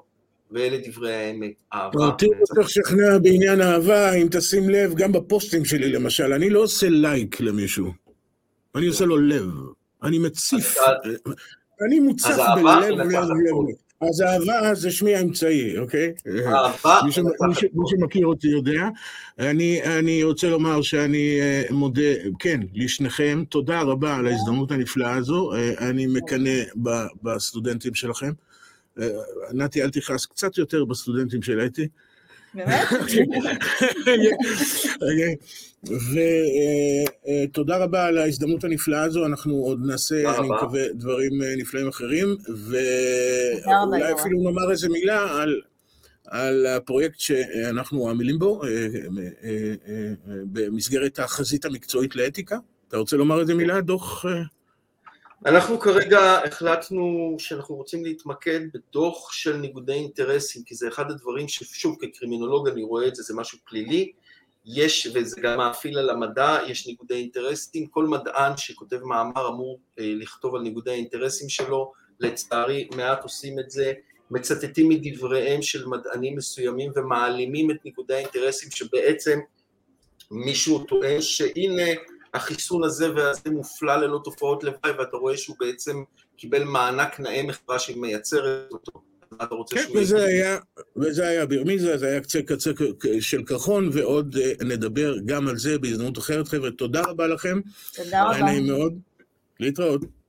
ואלה דברי האמת, אהבה. אותי צריך לשכנע בעניין אהבה, אם תשים לב, גם בפוסטים שלי למשל, אני לא עושה לייק למישהו, אני עושה לו לב, אני מציף, אני מוצף בלב. אז אהבה זה שמי האמצעי, אוקיי? מי שמכיר אותי יודע. אני רוצה לומר שאני מודה, כן, לשניכם, תודה רבה על ההזדמנות הנפלאה הזו, אני מקנא בסטודנטים שלכם, נתי, אל תכעס קצת יותר בסטודנטים שלהייתי. באמת? ותודה רבה על ההזדמנות הנפלאה הזו, אנחנו עוד נעשה, אני מקווה, דברים נפלאים אחרים, ואולי אפילו נאמר איזה מילה על הפרויקט שאנחנו עמלים בו, במסגרת החזית המקצועית לאתיקה. אתה רוצה לומר איזה מילה, דוח? אנחנו כרגע החלטנו שאנחנו רוצים להתמקד בדוח של ניגודי אינטרסים, כי זה אחד הדברים ששוב כקרימינולוג אני רואה את זה, זה משהו פלילי, יש, וזה גם מאפיל על המדע, יש ניגודי אינטרסים, כל מדען שכותב מאמר אמור לכתוב על ניגודי האינטרסים שלו, לצערי מעט עושים את זה, מצטטים מדבריהם של מדענים מסוימים ומעלימים את ניגודי האינטרסים שבעצם מישהו טוען שהנה החיסון הזה והזה מופלא ללא תופעות לוואי, ואתה רואה שהוא בעצם קיבל מענק נאה מחברה שהיא מייצרת אותו. כן, וזה היה ברמיזה, זה היה קצה של קרחון, ועוד נדבר גם על זה בהזדמנות אחרת. חבר'ה, תודה רבה לכם. תודה רבה. נעים מאוד. להתראות.